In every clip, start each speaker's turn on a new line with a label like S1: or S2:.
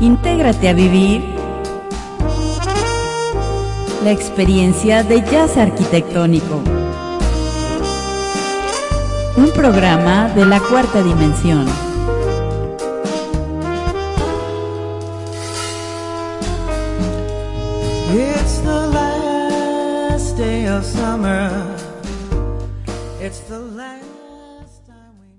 S1: Intégrate a vivir la experiencia de jazz arquitectónico. Un programa de la cuarta dimensión.
S2: It's the last day of summer. It's the last time we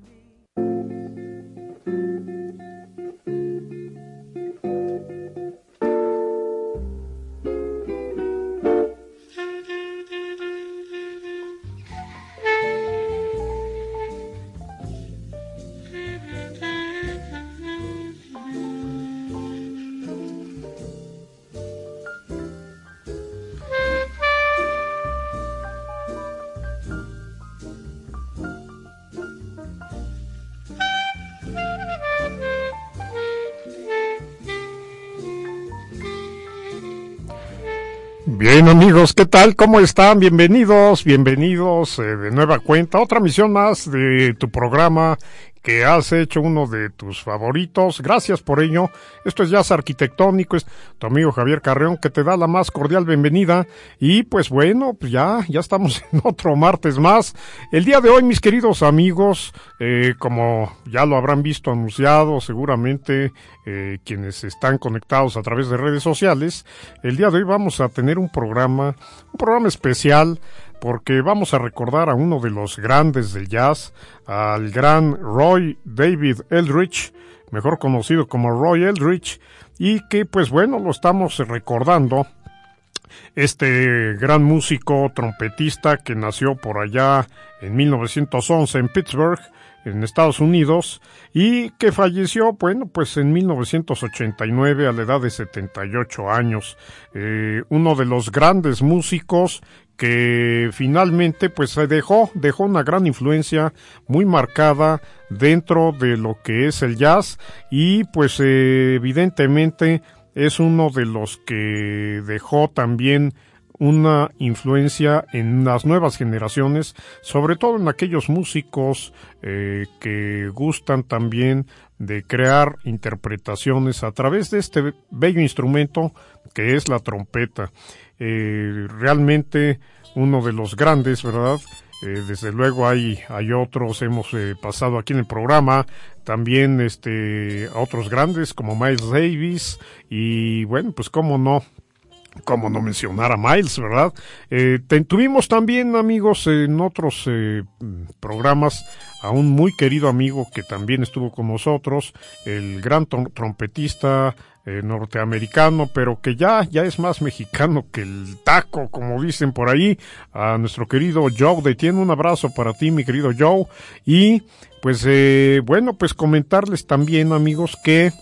S3: Bien, amigos, ¿qué tal? ¿Cómo están? Bienvenidos de nueva cuenta. Otra misión más de tu programa que has hecho uno de tus favoritos. Gracias por ello. Esto es Jazz Arquitectónico. Es tu amigo Javier Carreón que te da la más cordial bienvenida. Y pues bueno, pues ya estamos en otro martes más. El día de hoy, mis queridos amigos, como ya lo habrán visto anunciado seguramente quienes están conectados a través de redes sociales, el día de hoy vamos a tener un programa especial, porque vamos a recordar a uno de los grandes del jazz, al gran Roy David Eldridge, mejor conocido como Roy Eldridge, y que pues bueno, lo estamos recordando, este gran músico trompetista que nació por allá en 1911 en Pittsburgh, en Estados Unidos, y que falleció, bueno, pues en 1989 a la edad de 78 años. Uno de los grandes músicos que finalmente pues dejó una gran influencia muy marcada dentro de lo que es el jazz, y pues evidentemente es uno de los que dejó también una influencia en las nuevas generaciones, sobre todo en aquellos músicos que gustan también de crear interpretaciones a través de este bello instrumento que es la trompeta. Realmente uno de los grandes, ¿verdad? Desde luego hay otros, hemos pasado aquí en el programa también a otros grandes como Miles Davis, y bueno, pues cómo no mencionar a Miles, ¿verdad? Tuvimos también, amigos, en otros programas a un muy querido amigo que también estuvo con nosotros, el gran trompetista norteamericano, pero que ya es más mexicano que el taco, como dicen por ahí, a nuestro querido Joe Detiene. Un abrazo para ti, mi querido Joe. Y pues bueno, pues comentarles también, amigos, que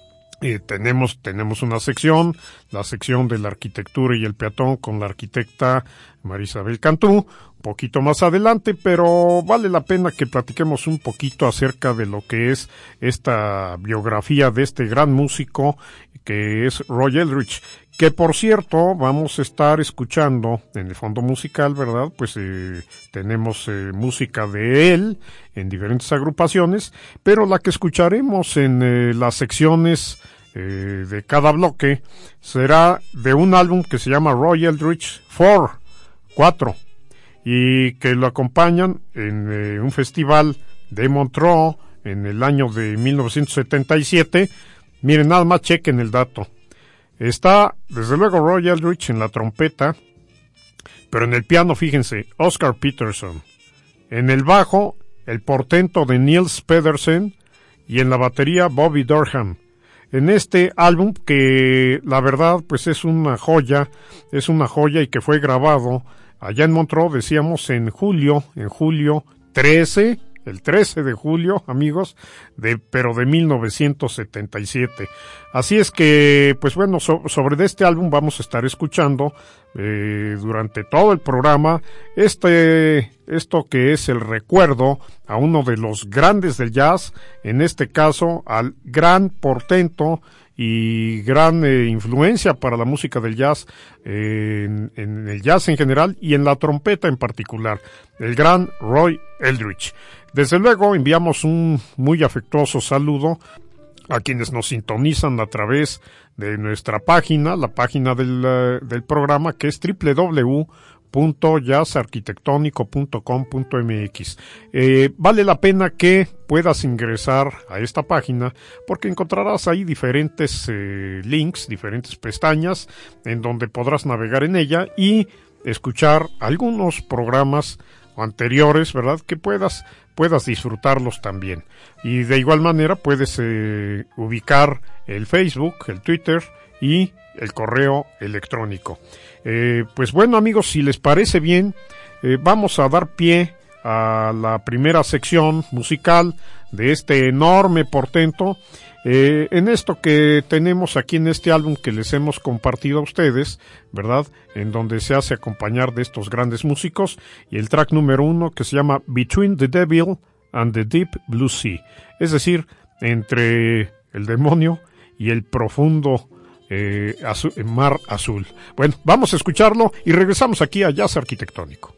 S3: tenemos una sección, la sección de la arquitectura y el peatón con la arquitecta Marisabel Cantú, un poquito más adelante, pero vale la pena que platiquemos un poquito acerca de lo que es esta biografía de este gran músico que es Roy Eldridge, que por cierto vamos a estar escuchando en el fondo musical, ¿verdad? Pues tenemos música de él en diferentes agrupaciones, pero la que escucharemos en las secciones de cada bloque será de un álbum que se llama Roy Eldridge 4, y que lo acompañan en un festival de Montreux en el año de 1977. Miren, nada más chequen el dato. Está, desde luego, Roy Eldridge en la trompeta, pero en el piano, fíjense, Oscar Peterson. En el bajo, el portento de Niels Pedersen, y en la batería, Bobby Durham. En este álbum que, la verdad, pues es una joya y que fue grabado allá en Montreux, decíamos, en julio 13, el 13 de julio, amigos, pero de 1977. Así es que, pues bueno, sobre este álbum vamos a estar escuchando durante todo el programa esto que es el recuerdo a uno de los grandes del jazz, en este caso al gran portento y gran influencia para la música del jazz, en el jazz en general y en la trompeta en particular, el gran Roy Eldridge. Desde luego enviamos un muy afectuoso saludo a quienes nos sintonizan a través de nuestra página, la página del programa, que es www.jazzarquitectónico.com.mx. Vale la pena que puedas ingresar a esta página porque encontrarás ahí diferentes links, diferentes pestañas en donde podrás navegar en ella y escuchar algunos programas anteriores, ¿verdad? Que puedas disfrutarlos también. Y de igual manera puedes ubicar el Facebook, el Twitter y el correo electrónico. Pues bueno, amigos, si les parece bien, vamos a dar pie a la primera sección musical de este enorme portento. En esto que tenemos aquí en este álbum que les hemos compartido a ustedes, ¿verdad? En donde se hace acompañar de estos grandes músicos, y el track número 1 que se llama Between the Devil and the Deep Blue Sea, es decir, entre el demonio y el profundo mar azul. Bueno, vamos a escucharlo y regresamos aquí a Jazz Arquitectónico.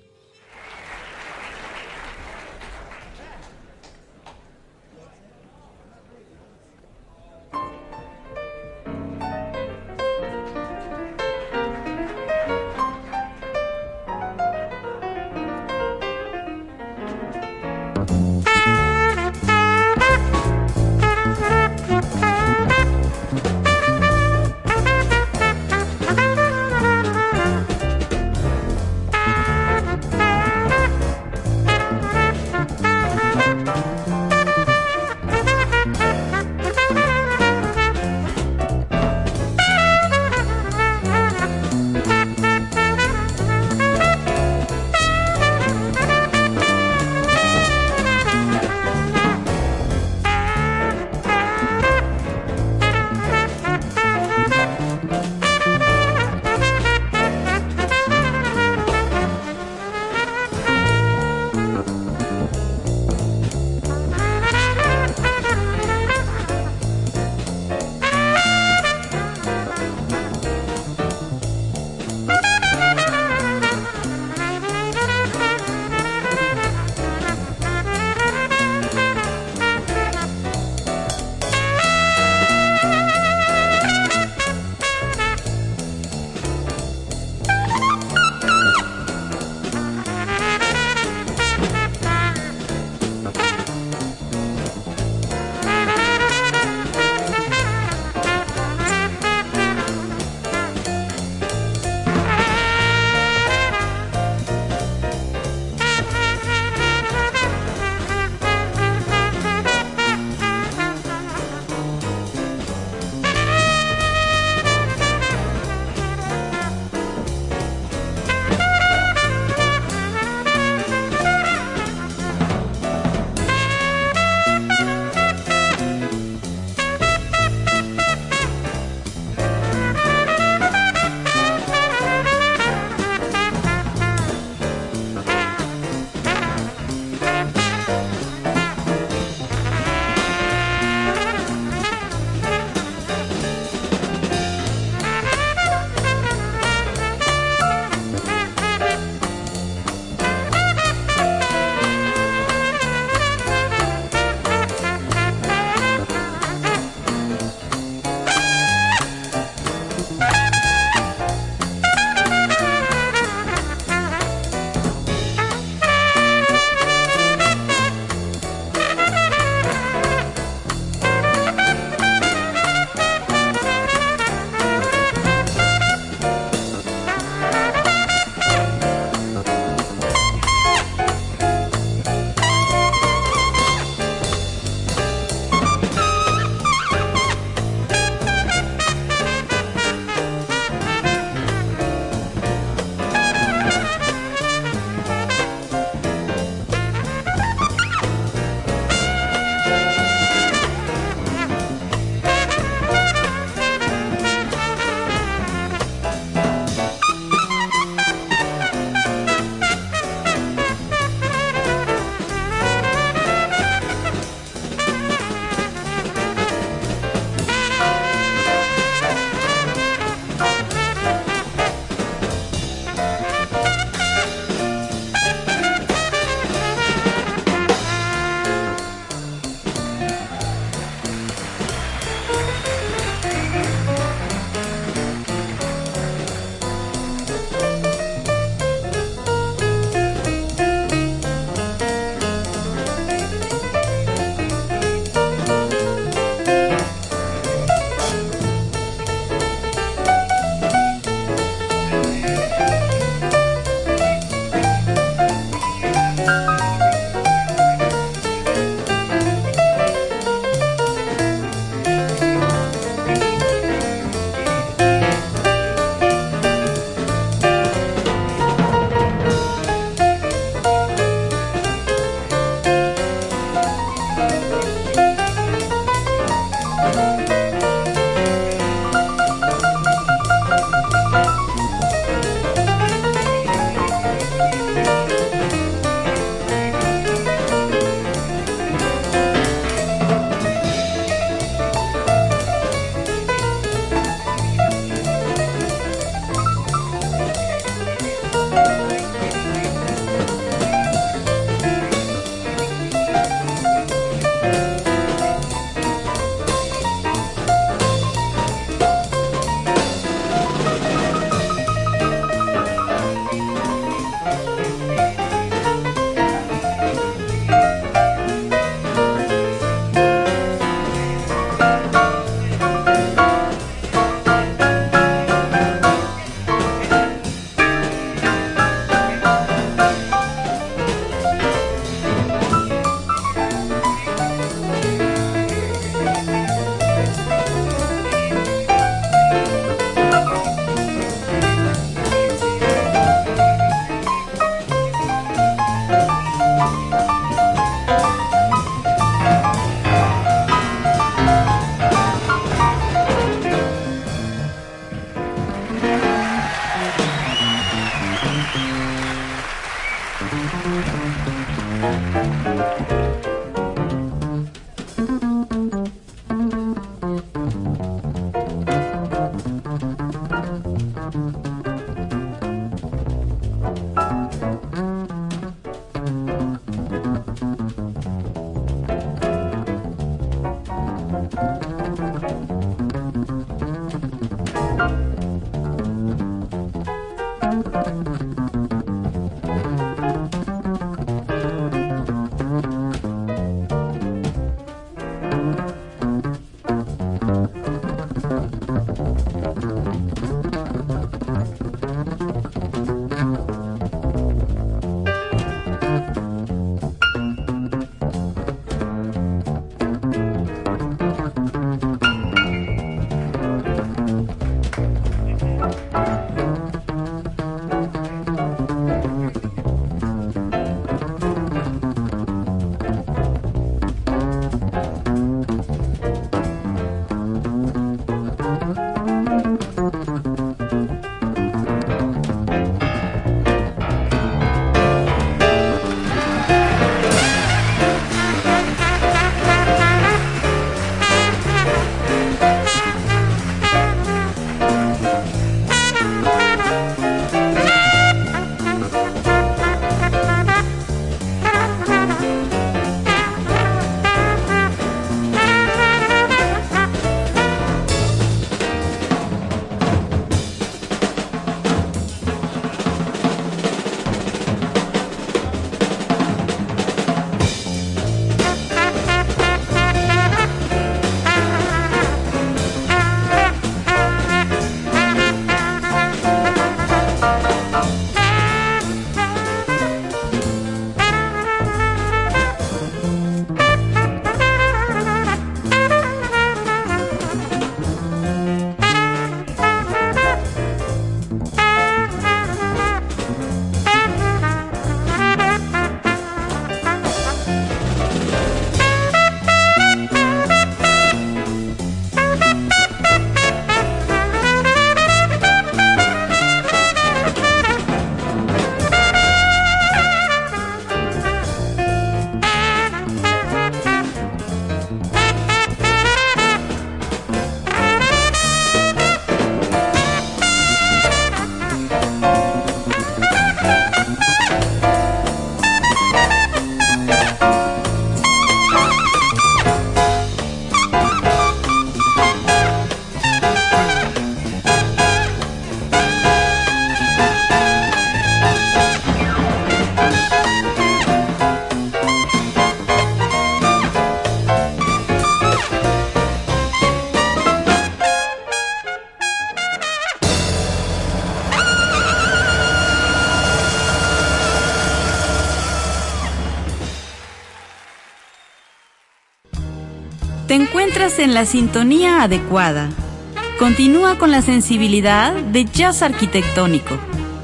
S1: Te encuentras en la sintonía adecuada. Continúa con la sensibilidad de jazz arquitectónico.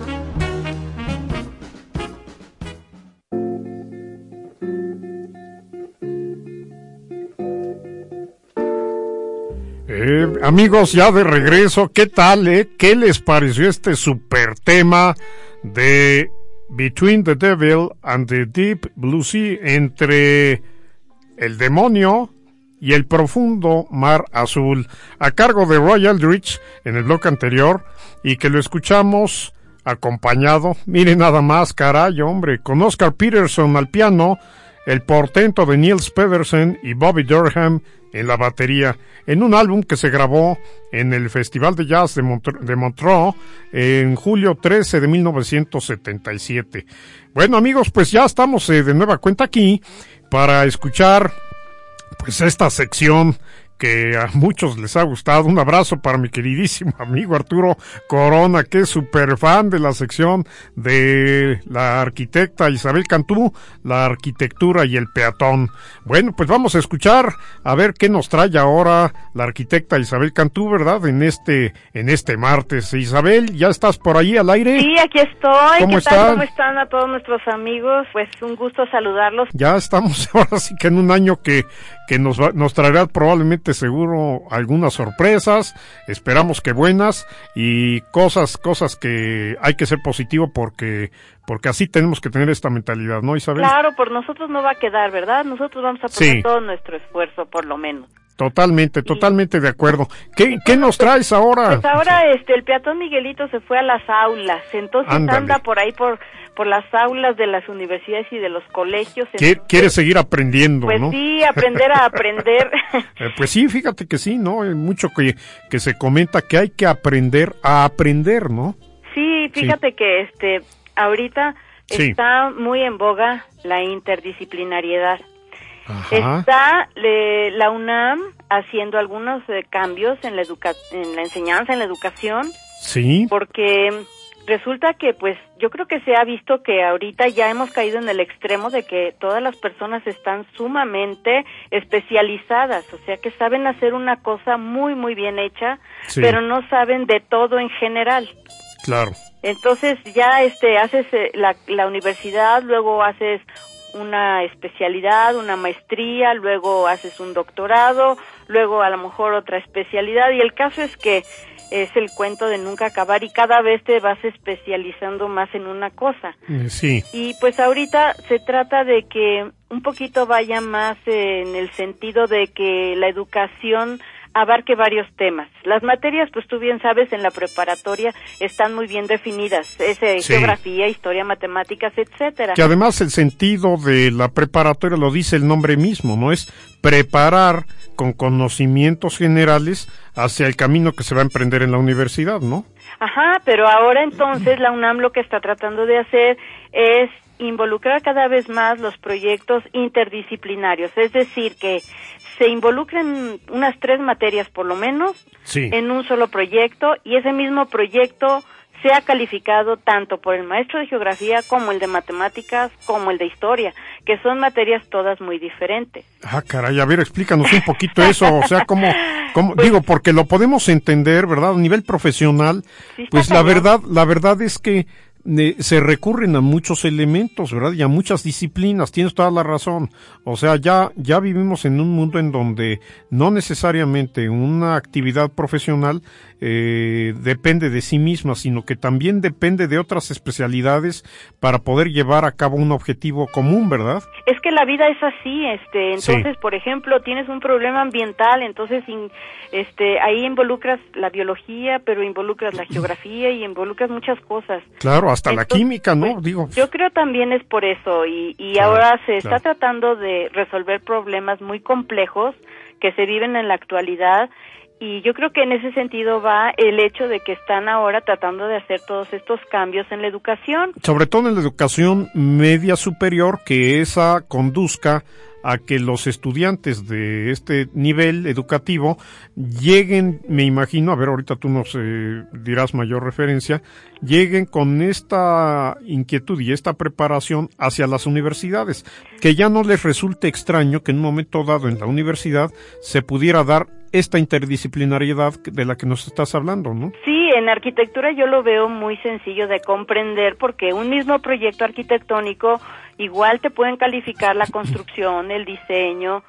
S3: Amigos, ya de regreso, ¿qué tal, ¿Qué les pareció este super tema de Between the Devil and the Deep Blue Sea, entre el demonio y el profundo mar azul, a cargo de Roy Eldridge en el bloque anterior, y que lo escuchamos acompañado, miren nada más, caray, hombre, con Oscar Peterson al piano, el portento de Niels Pedersen y Bobby Durham en la batería, en un álbum que se grabó en el Festival de Jazz de Montreux en julio 13 de 1977. Bueno, amigos, pues ya estamos de nueva cuenta aquí para escuchar pues esta sección que a muchos les ha gustado. Un abrazo para mi queridísimo amigo Arturo Corona, que es súper fan de la sección de la arquitecta Isabel Cantú, la arquitectura y el peatón. Bueno, pues vamos a escuchar a ver qué nos trae ahora la arquitecta Isabel Cantú, ¿verdad? En este martes. Isabel, ¿ya estás por ahí al aire?
S4: Sí, aquí estoy.
S3: ¿Cómo
S4: ¿Qué
S3: están?
S4: tal? ¿Cómo están a todos nuestros amigos? Pues un gusto saludarlos.
S3: Ya estamos ahora sí que en un año que nos traerá probablemente seguro algunas sorpresas, esperamos que buenas, y cosas que hay que ser positivo porque así tenemos que tener esta mentalidad, ¿no, Isabel?
S4: Claro, por nosotros no va a quedar, ¿verdad? Nosotros vamos a poner todo nuestro esfuerzo, por lo menos.
S3: Totalmente de acuerdo. ¿Qué nos traes ahora?
S4: Pues ahora el peatón Miguelito se fue a las aulas, entonces
S3: Ándale.
S4: anda por ahí por las aulas de las universidades y de los colegios.
S3: Quiere seguir aprendiendo,
S4: pues
S3: ¿no?
S4: sí, aprender a aprender.
S3: Pues sí, fíjate que sí, ¿no? Hay mucho que se comenta que hay que aprender a aprender, ¿no?
S4: Sí, fíjate que ahorita está muy en boga la interdisciplinariedad.
S3: Ajá.
S4: Está la UNAM haciendo algunos cambios en la enseñanza, en la educación.
S3: Sí.
S4: Porque resulta que, pues, yo creo que se ha visto que ahorita ya hemos caído en el extremo de que todas las personas están sumamente especializadas, o sea, que saben hacer una cosa muy, muy bien hecha, pero no saben de todo en general.
S3: Claro.
S4: Entonces ya haces la universidad, luego haces una especialidad, una maestría, luego haces un doctorado, luego a lo mejor otra especialidad, y el caso es que es el cuento de nunca acabar y cada vez te vas especializando más en una cosa.
S3: Sí.
S4: Y pues ahorita se trata de que un poquito vaya más en el sentido de que la educación abarque varios temas. Las materias, pues tú bien sabes, en la preparatoria están muy bien definidas, geografía, historia, matemáticas, etcétera.
S3: Que además el sentido de la preparatoria lo dice el nombre mismo, ¿no? Es preparar con conocimientos generales hacia el camino que se va a emprender en la universidad, ¿no?
S4: Ajá, pero ahora entonces la UNAM lo que está tratando de hacer es involucrar cada vez más los proyectos interdisciplinarios, es decir, que se involucren unas 3 materias por lo menos en un solo proyecto y ese mismo proyecto sea calificado tanto por el maestro de geografía como el de matemáticas como el de historia, que son materias todas muy diferentes.
S3: Ah, caray, a ver, explícanos un poquito eso, o sea, cómo pues, digo, porque lo podemos entender, ¿verdad? A nivel profesional, pues la verdad es que se recurren a muchos elementos, ¿verdad? Y a muchas disciplinas, tienes toda la razón. O sea, ya vivimos en un mundo en donde no necesariamente una actividad profesional depende de sí misma, sino que también depende de otras especialidades para poder llevar a cabo un objetivo común, ¿verdad?
S4: Es que la vida es así, entonces, por ejemplo, tienes un problema ambiental, entonces ahí involucras la biología, pero involucras la geografía y involucras muchas cosas.
S3: Claro, hasta entonces, la química, ¿no?
S4: Pues,
S3: digo.
S4: Yo creo también es por eso y ahora se está tratando de resolver problemas muy complejos que se viven en la actualidad. Y yo creo que en ese sentido va el hecho de que están ahora tratando de hacer todos estos cambios en la educación.
S3: Sobre todo en la educación media superior, que esa conduzca a que los estudiantes de este nivel educativo lleguen, me imagino, a ver, ahorita tú nos dirás mayor referencia, lleguen con esta inquietud y esta preparación hacia las universidades, que ya no les resulte extraño que en un momento dado en la universidad se pudiera dar esta interdisciplinariedad de la que nos estás hablando, ¿no?
S4: Sí, en arquitectura yo lo veo muy sencillo de comprender porque un mismo proyecto arquitectónico igual te pueden calificar la construcción, el diseño,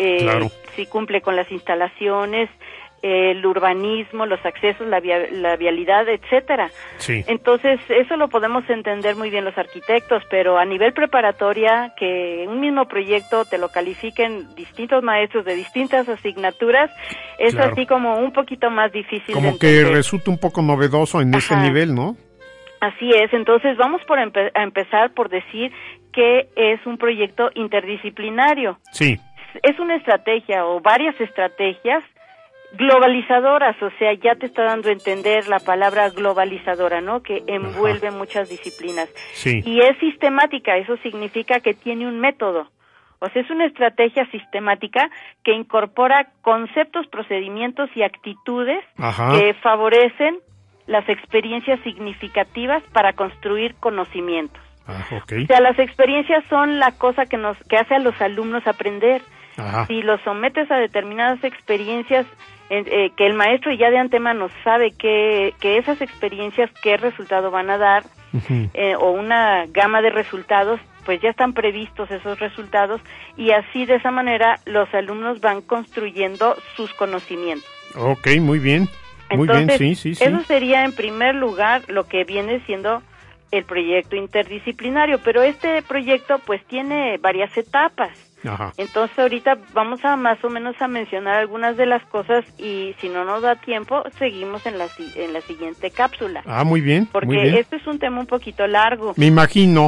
S4: si cumple con las instalaciones, el urbanismo, los accesos, la vialidad, etcétera.
S3: Sí.
S4: Entonces, eso lo podemos entender muy bien los arquitectos, pero a nivel preparatoria, que un mismo proyecto te lo califiquen distintos maestros de distintas asignaturas, es así como un poquito más difícil
S3: como
S4: de entender.
S3: Que resulta un poco novedoso en ese nivel, ¿no?
S4: Así es, entonces vamos a empezar por decir que es un proyecto interdisciplinario.
S3: Sí.
S4: Es una estrategia o varias estrategias globalizadoras, o sea, ya te está dando a entender la palabra globalizadora, ¿no? Que envuelve muchas disciplinas.
S3: Sí.
S4: Y es sistemática, eso significa que tiene un método. O sea, es una estrategia sistemática que incorpora conceptos, procedimientos y actitudes que favorecen las experiencias significativas para construir conocimientos. O sea, las experiencias son la cosa que hace a los alumnos aprender. Si los sometes a determinadas experiencias que el maestro ya de antemano sabe que esas experiencias qué resultado van a dar, o una gama de resultados, pues ya están previstos esos resultados y así de esa manera los alumnos van construyendo sus conocimientos.
S3: Ok, muy bien.
S4: Entonces,
S3: muy bien, sí.
S4: Eso sería en primer lugar lo que viene siendo el proyecto interdisciplinario, pero este proyecto pues tiene varias etapas.
S3: Ajá.
S4: Entonces ahorita vamos a más o menos a mencionar algunas de las cosas y si no nos da tiempo, seguimos en la siguiente cápsula.
S3: Ah, muy bien.
S4: Porque
S3: muy bien.
S4: Esto es un tema un poquito largo.
S3: Me imagino,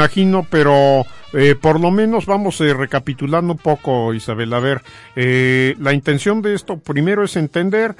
S3: pero por lo menos vamos recapitulando un poco, Isabel. A ver, la intención de esto primero es entender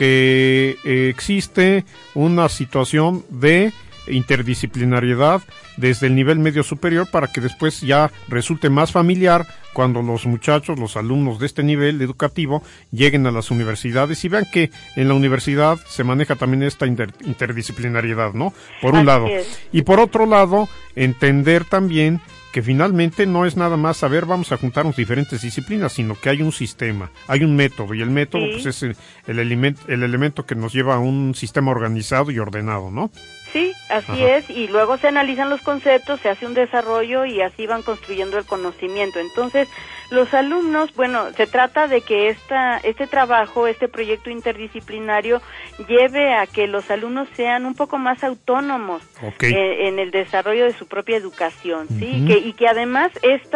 S3: que existe una situación de interdisciplinariedad desde el nivel medio superior para que después ya resulte más familiar cuando los muchachos, los alumnos de este nivel educativo lleguen a las universidades y vean que en la universidad se maneja también esta interdisciplinariedad, ¿no? Por un lado. Y por otro lado, entender también que finalmente no es nada más saber vamos a juntarnos diferentes disciplinas, sino que hay un sistema, hay un método, y el método pues es el elemento que nos lleva a un sistema organizado y ordenado, ¿no?
S4: Sí, así es, y luego se analizan los conceptos, se hace un desarrollo y así van construyendo el conocimiento. Entonces, los alumnos, bueno, se trata de que este trabajo, este proyecto interdisciplinario lleve a que los alumnos sean un poco más autónomos en el desarrollo de su propia educación, ¿sí? Y que además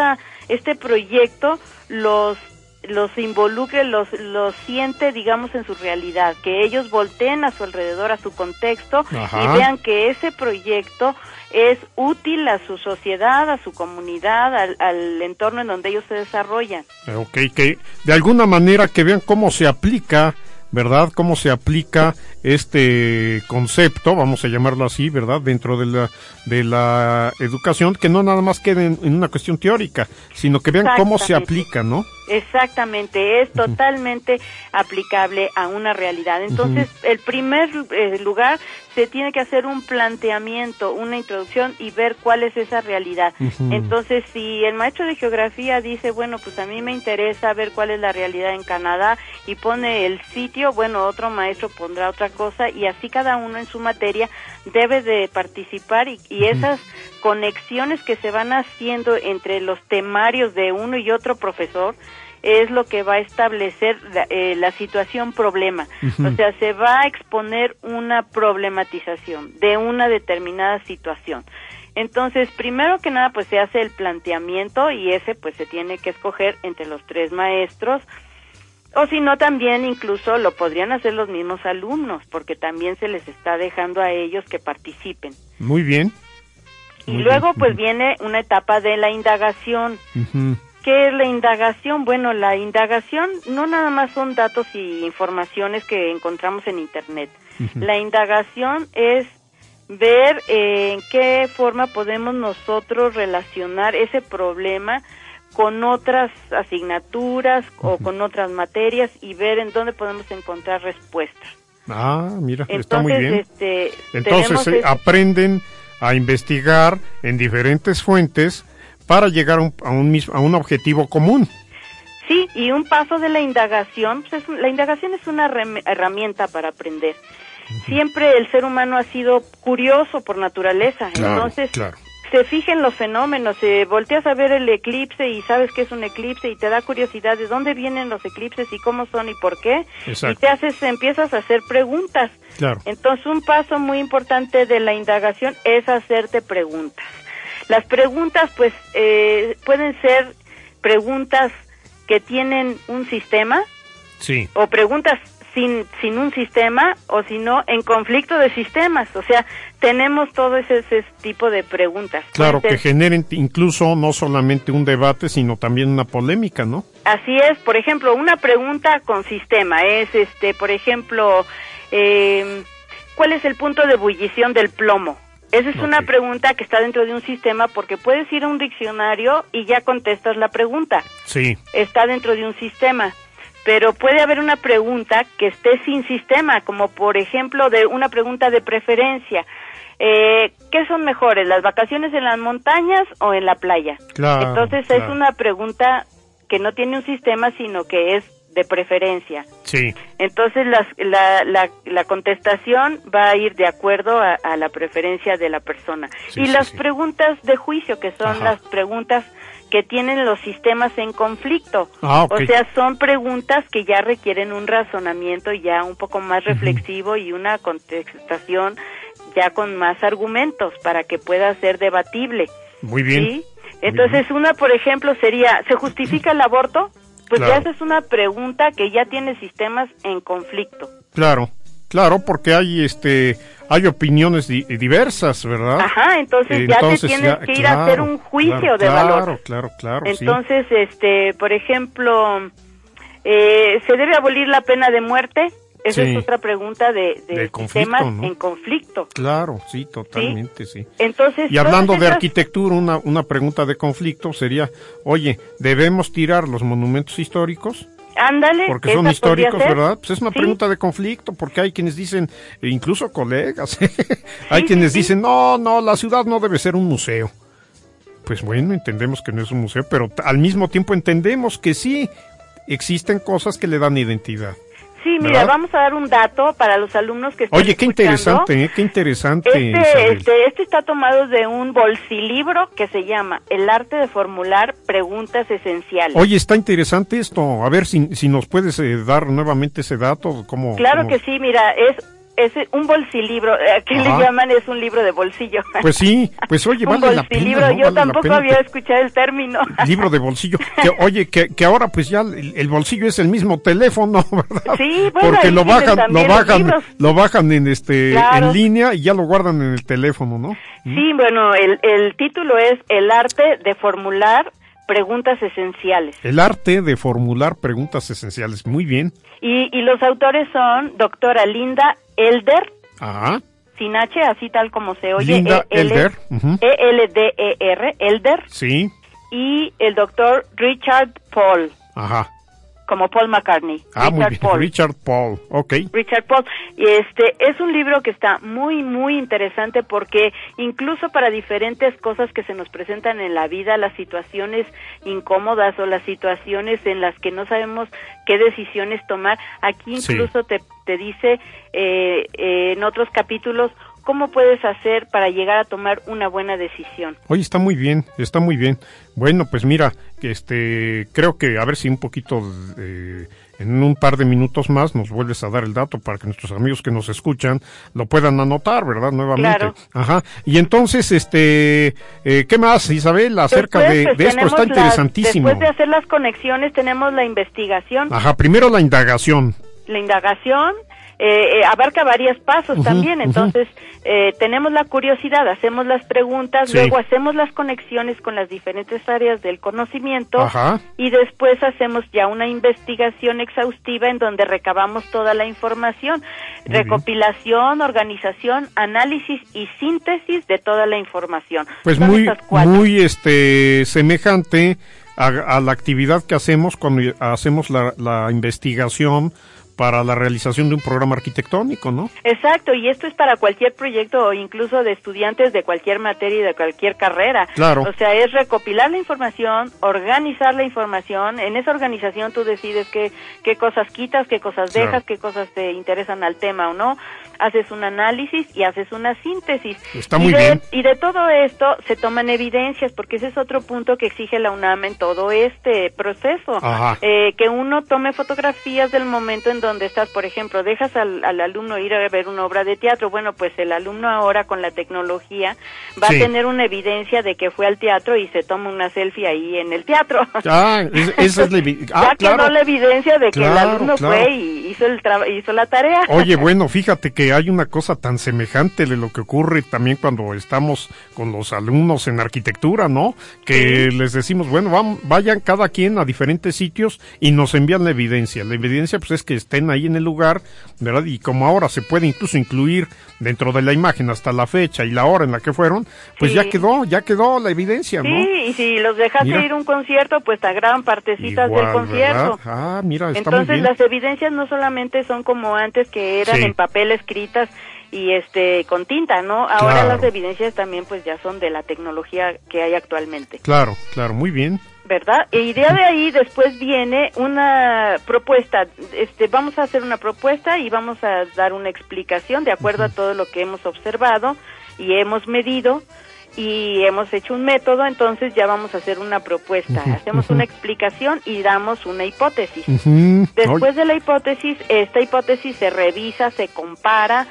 S4: este proyecto los involucre, los siente, digamos, en su realidad, que ellos volteen a su alrededor, a su contexto, y vean que ese proyecto es útil a su sociedad, a su comunidad, al entorno en donde ellos se desarrollan.
S3: Que de alguna manera que vean cómo se aplica, ¿verdad? Cómo se aplica este concepto, vamos a llamarlo así, ¿verdad? Dentro de la educación, que no nada más quede en una cuestión teórica, sino que vean cómo se aplica, ¿no?
S4: Exactamente, es totalmente aplicable a una realidad. Entonces, el primer lugar, se tiene que hacer un planteamiento, una introducción y ver cuál es esa realidad. Entonces, si el maestro de geografía dice, bueno, pues a mí me interesa ver cuál es la realidad en Canadá y pone el sitio, bueno, otro maestro pondrá otra cosa y así cada uno en su materia debe de participar y esas conexiones que se van haciendo entre los temarios de uno y otro profesor es lo que va a establecer la situación problema. O sea, se va a exponer una problematización de una determinada situación. Entonces, primero que nada, pues se hace el planteamiento y ese pues se tiene que escoger entre los 3 maestros, o si no también incluso lo podrían hacer los mismos alumnos, porque también se les está dejando a ellos que participen.
S3: Muy bien.
S4: Y luego pues viene una etapa de la indagación. ¿Qué es la indagación? Bueno, la indagación no nada más son datos y informaciones que encontramos en Internet. La indagación es ver en qué forma podemos nosotros relacionar ese problema con otras asignaturas o con otras materias y ver en dónde podemos encontrar respuestas.
S3: Ah, mira,
S4: entonces,
S3: está muy bien. Entonces aprenden a investigar en diferentes fuentes para llegar a un objetivo común.
S4: Sí, y un paso de la indagación, pues la indagación es una herramienta para aprender. Siempre el ser humano ha sido curioso por naturaleza, entonces se fija en los fenómenos, volteas a ver el eclipse y sabes que es un eclipse y te da curiosidad de dónde vienen los eclipses y cómo son y por qué, y empiezas a hacer preguntas. Entonces un paso muy importante de la indagación es hacerte preguntas. Las preguntas pues pueden ser preguntas que tienen un sistema, o preguntas sin un sistema, o si no, en conflicto de sistemas. O sea, tenemos todo ese tipo de preguntas.
S3: Claro, que generen incluso no solamente un debate, sino también una polémica, ¿no?
S4: Así es. Por ejemplo, una pregunta con sistema es, por ejemplo, ¿cuál es el punto de ebullición del plomo? Esa es una pregunta que está dentro de un sistema porque puedes ir a un diccionario y ya contestas la pregunta. Está dentro de un sistema. Pero puede haber una pregunta que esté sin sistema, como por ejemplo de una pregunta de preferencia. ¿Qué son mejores, las vacaciones en las montañas o en la playa? Entonces es una pregunta que no tiene un sistema, sino que es de preferencia. Entonces la contestación va a ir de acuerdo a la preferencia de la persona. Y las preguntas de juicio, que son las preguntas que tienen los sistemas en conflicto. O sea, son preguntas que ya requieren un razonamiento ya un poco más reflexivo y una contestación ya con más argumentos para que pueda ser debatible.
S3: Muy bien.
S4: Entonces, una, por ejemplo, sería, ¿se justifica el aborto? Pues ya esa es una pregunta que ya tiene sistemas en conflicto.
S3: Claro, porque hay opiniones diversas, ¿verdad?
S4: Ajá, entonces ya te tienes que ir a hacer un juicio de valor.
S3: Claro.
S4: Entonces, por ejemplo, ¿se debe abolir la pena de muerte? Esa es otra pregunta de sistemas, ¿no?, en conflicto.
S3: Claro, sí, totalmente, sí.
S4: Entonces,
S3: y hablando de arquitectura, una pregunta de conflicto sería, oye, ¿debemos tirar los monumentos históricos?
S4: Ándale.
S3: Porque son históricos, ¿verdad? Pues es una pregunta de conflicto, porque hay quienes dicen, incluso colegas, hay quienes dicen, no, la ciudad no debe ser un museo. Pues bueno, entendemos que no es un museo, pero al mismo tiempo entendemos que sí existen cosas que le dan identidad.
S4: Sí, mira, ¿verdad? Vamos a dar un dato para los alumnos que están
S3: Oye, qué interesante, qué interesante.
S4: Este está tomado de un bolsilibro que se llama El arte de formular preguntas esenciales.
S3: Oye, está interesante esto. A ver si nos puedes dar nuevamente ese dato.
S4: Claro que sí, mira, es un bolsilibro, ¿qué le llaman? Es un libro de bolsillo.
S3: Pues sí, pues oye, vale la pena, ¿no?
S4: Yo tampoco había escuchado el término.
S3: Libro de bolsillo, que ahora pues ya el bolsillo es el mismo teléfono, ¿verdad?
S4: Sí, bueno,
S3: porque lo bajan en línea y ya lo guardan en el teléfono, ¿no?
S4: Sí, bueno, el título es El arte de formular preguntas esenciales.
S3: El arte de formular preguntas esenciales, muy bien.
S4: Y los autores son doctora Linda Elder, sin H, así tal como se oye.
S3: Linda Elder.
S4: E-L-D-E-R, Elder.
S3: Sí.
S4: Y el doctor Richard Paul. Como Paul McCartney.
S3: Muy bien. Richard Paul,
S4: Richard Paul. Y es un libro que está muy, muy interesante porque incluso para diferentes cosas que se nos presentan en la vida, las situaciones incómodas o las situaciones en las que no sabemos qué decisiones tomar, aquí incluso te dice en otros capítulos cómo puedes hacer para llegar a tomar una buena decisión.
S3: Oye, está muy bien. Bueno, pues mira, creo que a ver si un poquito, en un par de minutos más nos vuelves a dar el dato para que nuestros amigos que nos escuchan lo puedan anotar, ¿verdad? Nuevamente.
S4: Claro.
S3: Y entonces, ¿qué más, Isabel, acerca de esto? Está interesantísimo.
S4: Después de hacer las conexiones tenemos la investigación.
S3: Primero la indagación.
S4: La indagación abarca varios pasos también, entonces tenemos la curiosidad, hacemos las preguntas, luego hacemos las conexiones con las diferentes áreas del conocimiento y después hacemos ya una investigación exhaustiva en donde recabamos toda la información, recopilación, organización, análisis y síntesis de toda la información.
S3: Pues muy semejante a la actividad que hacemos cuando hacemos la investigación para la realización de un programa arquitectónico, ¿no?
S4: Exacto, y esto es para cualquier proyecto o incluso de estudiantes de cualquier materia y de cualquier carrera.
S3: Claro.
S4: O sea, es recopilar la información, organizar la información, en esa organización tú decides qué cosas quitas, qué cosas dejas, qué cosas te interesan al tema o no, haces un análisis y haces una síntesis.
S3: Está muy bien.
S4: Y de todo esto se toman evidencias, porque ese es otro punto que exige la UNAM en todo este proceso. Que uno tome fotografías del momento en donde estás, por ejemplo, dejas al alumno ir a ver una obra de teatro, bueno, pues el alumno ahora con la tecnología va a tener una evidencia de que fue al teatro y se toma una selfie ahí en el teatro.
S3: Esa es la evidencia.
S4: Quedó la evidencia de que el alumno fue y hizo la tarea.
S3: Oye, bueno, fíjate que hay una cosa tan semejante de lo que ocurre también cuando estamos con los alumnos en arquitectura, ¿no? Que les decimos, bueno, vayan cada quien a diferentes sitios y nos envían la evidencia. La evidencia pues es que estén ahí en el lugar, ¿verdad? Y como ahora se puede incluso incluir dentro de la imagen hasta la fecha y la hora en la que fueron, pues ya quedó la evidencia, ¿no?
S4: Sí, y si los dejaste ir a un concierto, pues te agravan partecitas del concierto.
S3: ¿Verdad? Mira, está
S4: entonces
S3: muy bien.
S4: Las evidencias no solamente son como antes que eran en papel escritas y con tinta, ¿no? Ahora las evidencias también pues ya son de la tecnología que hay actualmente.
S3: Claro, muy bien.
S4: ¿Verdad? Y de ahí después viene una propuesta, vamos a hacer una propuesta y vamos a dar una explicación de acuerdo a todo lo que hemos observado y hemos medido y hemos hecho un método, entonces ya vamos a hacer una propuesta, hacemos una explicación y damos una hipótesis. Después de la hipótesis, esta hipótesis se revisa, se compara,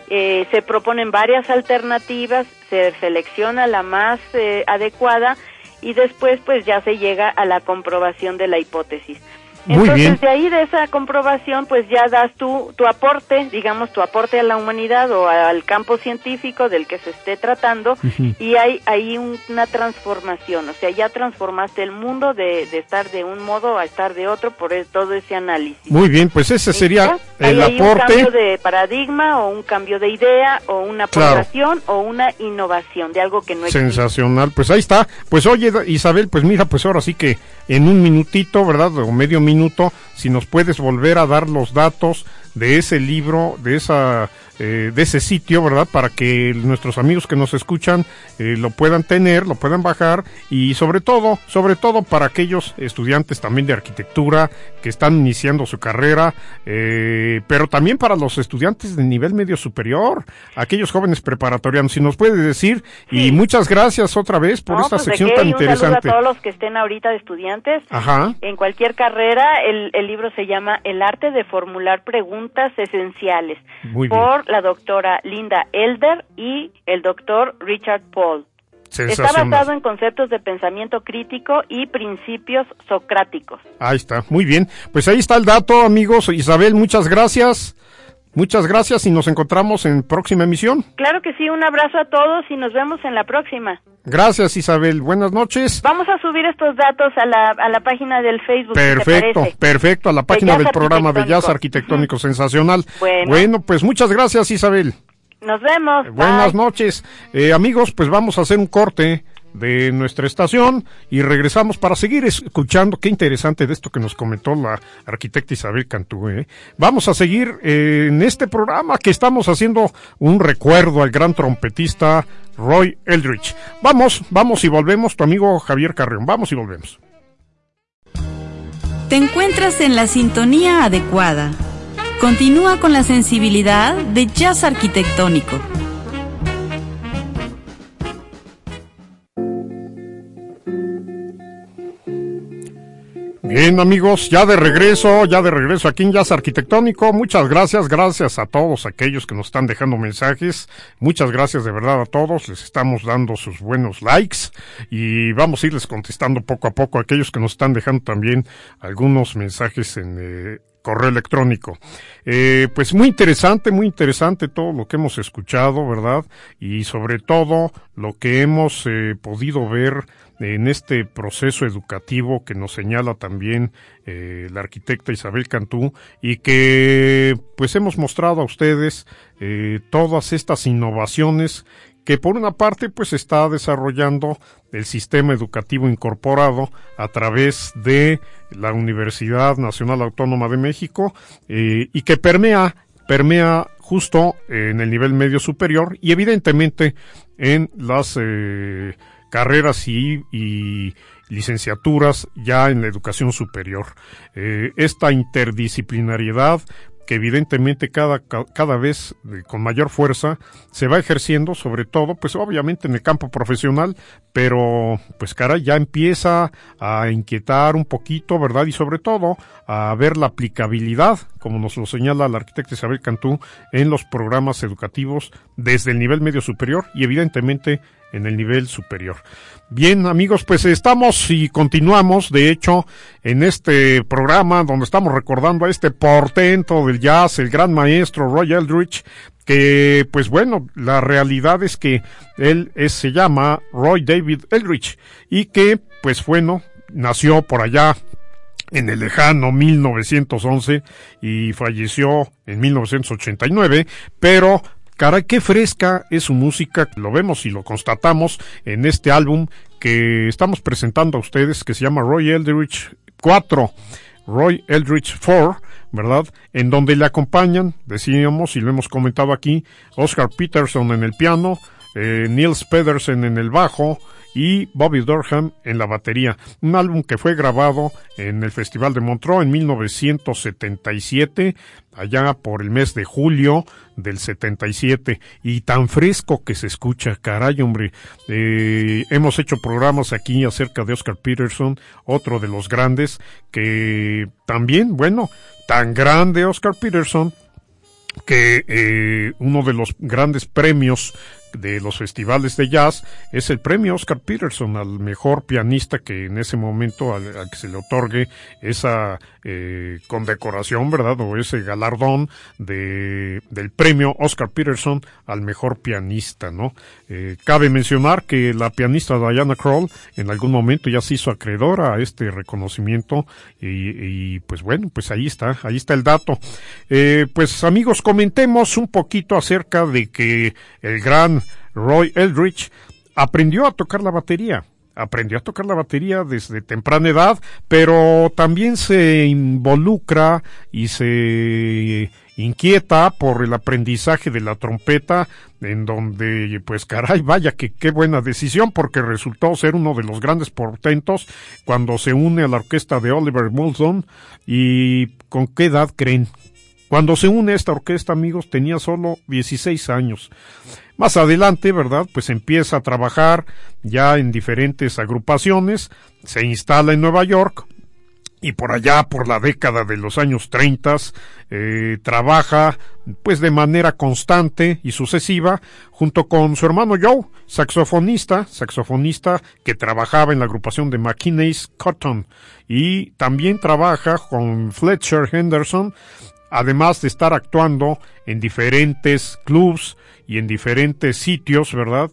S4: se proponen varias alternativas, se selecciona la más adecuada y después pues ya se llega a la comprobación de la hipótesis.
S3: Muy
S4: Entonces,
S3: bien.
S4: de ahí, de esa comprobación, pues ya das tu aporte, digamos, tu aporte a la humanidad o al campo científico del que se esté tratando, y hay ahí una transformación, o sea, ya transformaste el mundo de estar de un modo a estar de otro por todo ese análisis.
S3: Muy bien, pues ese sería el
S4: hay
S3: aporte.
S4: un cambio de paradigma, o un cambio de idea, o una aportación, o una innovación de algo que no existe.
S3: Sensacional, pues ahí está. Pues oye, Isabel, pues mira, pues ahora sí que en un minutito, ¿verdad? O medio minuto, si nos puedes volver a dar los datos de ese libro, de ese sitio, ¿verdad? Para que nuestros amigos que nos escuchan lo puedan tener, lo puedan bajar, y sobre todo para aquellos estudiantes también de arquitectura que están iniciando su carrera, pero también para los estudiantes de nivel medio superior, aquellos jóvenes preparatorianos, si nos puedes decir, sí. Y muchas gracias otra vez por esta sección tan interesante.
S4: Un saludo a todos los que estén ahorita de estudiantes.
S3: Ajá.
S4: En cualquier carrera, el libro se llama El arte de formular preguntas esenciales.
S3: Muy bien.
S4: Por la doctora Linda Elder y el doctor Richard Paul. Está basado en conceptos de pensamiento crítico y principios socráticos.
S3: Ahí está, muy bien. Pues ahí está el dato, amigos. Isabel, muchas gracias. Muchas gracias y nos encontramos en próxima emisión.
S4: Claro que sí, un abrazo a todos y nos vemos en la próxima.
S3: Gracias, Isabel. Buenas noches.
S4: Vamos a subir estos datos a la página del Facebook.
S3: Perfecto, a la página del programa de Jazz Arquitectónico. Sensacional. Bueno, pues muchas gracias, Isabel.
S4: Nos vemos.
S3: Buenas noches. Amigos, pues vamos a hacer un corte de nuestra estación y regresamos para seguir escuchando. Qué interesante de esto que nos comentó la arquitecta Isabel Cantú. Vamos a seguir en este programa que estamos haciendo un recuerdo al gran trompetista Roy Eldridge. Vamos y volvemos. Tu amigo Javier Carrión. Vamos y volvemos.
S1: Te encuentras en la sintonía adecuada. Continúa con la sensibilidad de Jazz Arquitectónico.
S3: Bien, amigos, ya de regreso aquí en Jazz Arquitectónico. Muchas gracias a todos aquellos que nos están dejando mensajes. Muchas gracias de verdad a todos. Les estamos dando sus buenos likes y vamos a irles contestando poco a poco a aquellos que nos están dejando también algunos mensajes en correo electrónico. Pues muy interesante todo lo que hemos escuchado, ¿verdad? Y sobre todo lo que hemos podido ver en este proceso educativo que nos señala también la arquitecta Isabel Cantú, y que pues hemos mostrado a ustedes todas estas innovaciones que por una parte pues está desarrollando el sistema educativo incorporado a través de la Universidad Nacional Autónoma de México, y que permea justo en el nivel medio superior y evidentemente en las carreras y licenciaturas ya en la educación superior. Esta interdisciplinariedad que evidentemente cada vez con mayor fuerza se va ejerciendo, sobre todo, pues obviamente en el campo profesional, pero pues caray, ya empieza a inquietar un poquito, ¿verdad? Y sobre todo a ver la aplicabilidad, como nos lo señala la arquitecta Isabel Cantú, en los programas educativos desde el nivel medio superior y evidentemente en el nivel superior. Bien, amigos, pues estamos y continuamos, de hecho, en este programa donde estamos recordando a este portento del jazz, el gran maestro Roy Eldridge, que, pues bueno, la realidad es que él se llama Roy David Eldridge, y que, pues bueno, nació por allá en el lejano 1911 y falleció en 1989, pero caray, qué fresca es su música, lo vemos y lo constatamos en este álbum que estamos presentando a ustedes, que se llama Roy Eldridge 4, Roy Eldridge 4, ¿verdad? En donde le acompañan, decíamos y lo hemos comentado aquí, Oscar Peterson en el piano, Niels Pedersen en el bajo y Bobby Durham en la batería. Un álbum que fue grabado en el Festival de Montreux en 1977, allá por el mes de julio del 77, y tan fresco que se escucha, caray, hombre. Hemos hecho programas aquí acerca de Oscar Peterson, otro de los grandes, que también, bueno, tan grande Oscar Peterson, que uno de los grandes premios de los festivales de jazz es el premio Oscar Peterson al mejor pianista, que en ese momento al que se le otorgue esa condecoración, ¿verdad? O ese galardón del premio Oscar Peterson al mejor pianista, ¿no? Cabe mencionar que la pianista Diana Krall en algún momento ya se hizo acreedora a este reconocimiento y pues bueno, pues ahí está el dato. Pues amigos, comentemos un poquito acerca de que el gran Roy Eldridge aprendió a tocar la batería desde temprana edad, pero también se involucra y se inquieta por el aprendizaje de la trompeta, en donde, pues caray, vaya que qué buena decisión, porque resultó ser uno de los grandes portentos cuando se une a la orquesta de Oliver Muldoon. ¿Y con qué edad creen? Cuando se une a esta orquesta, amigos, tenía solo 16 años. Más adelante, ¿verdad? Pues empieza a trabajar ya en diferentes agrupaciones, se instala en Nueva York y por allá, por la década de los años 30, trabaja pues de manera constante y sucesiva junto con su hermano Joe, saxofonista que trabajaba en la agrupación de McKinney's Cotton, y también trabaja con Fletcher Henderson, además de estar actuando en diferentes clubs y en diferentes sitios, ¿verdad?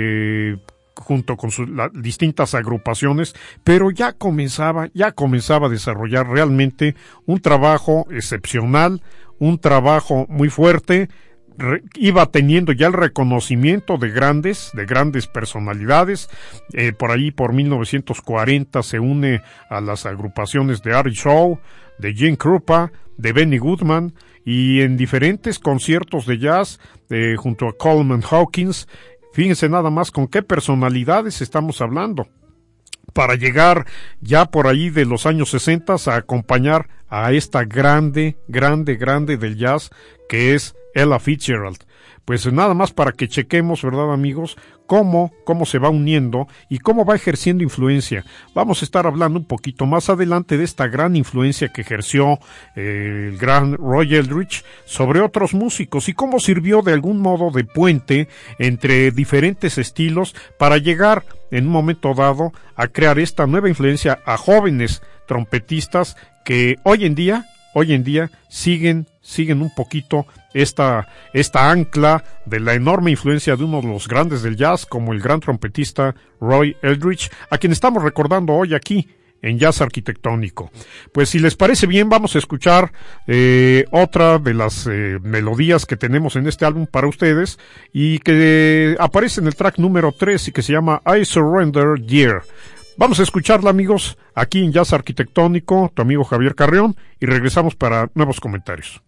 S3: Junto con distintas agrupaciones, pero ya comenzaba a desarrollar realmente un trabajo excepcional, un trabajo muy fuerte. Iba teniendo ya el reconocimiento de grandes personalidades. Por ahí, por 1940, se une a las agrupaciones de Artie Shaw, de Gene Krupa, de Benny Goodman, y en diferentes conciertos de jazz junto a Coleman Hawkins. Fíjense nada más con qué personalidades estamos hablando, para llegar ya por ahí de los años 60 a acompañar a esta grande del jazz que es Ella Fitzgerald. Pues nada más para que chequemos, ¿verdad, amigos?, cómo se va uniendo y cómo va ejerciendo influencia. Vamos a estar hablando un poquito más adelante de esta gran influencia que ejerció el gran Roy Eldridge sobre otros músicos y cómo sirvió de algún modo de puente entre diferentes estilos para llegar en un momento dado a crear esta nueva influencia a jóvenes trompetistas que hoy en día siguen un poquito esta ancla de la enorme influencia de uno de los grandes del jazz, como el gran trompetista Roy Eldridge, a quien estamos recordando hoy aquí en Jazz Arquitectónico. Pues si les parece bien, vamos a escuchar otra de las melodías que tenemos en este álbum para ustedes y que aparece en el track número 3 y que se llama I Surrender Year. Vamos a escucharla, amigos, aquí en Jazz Arquitectónico, tu amigo Javier Carrión, y regresamos para nuevos comentarios.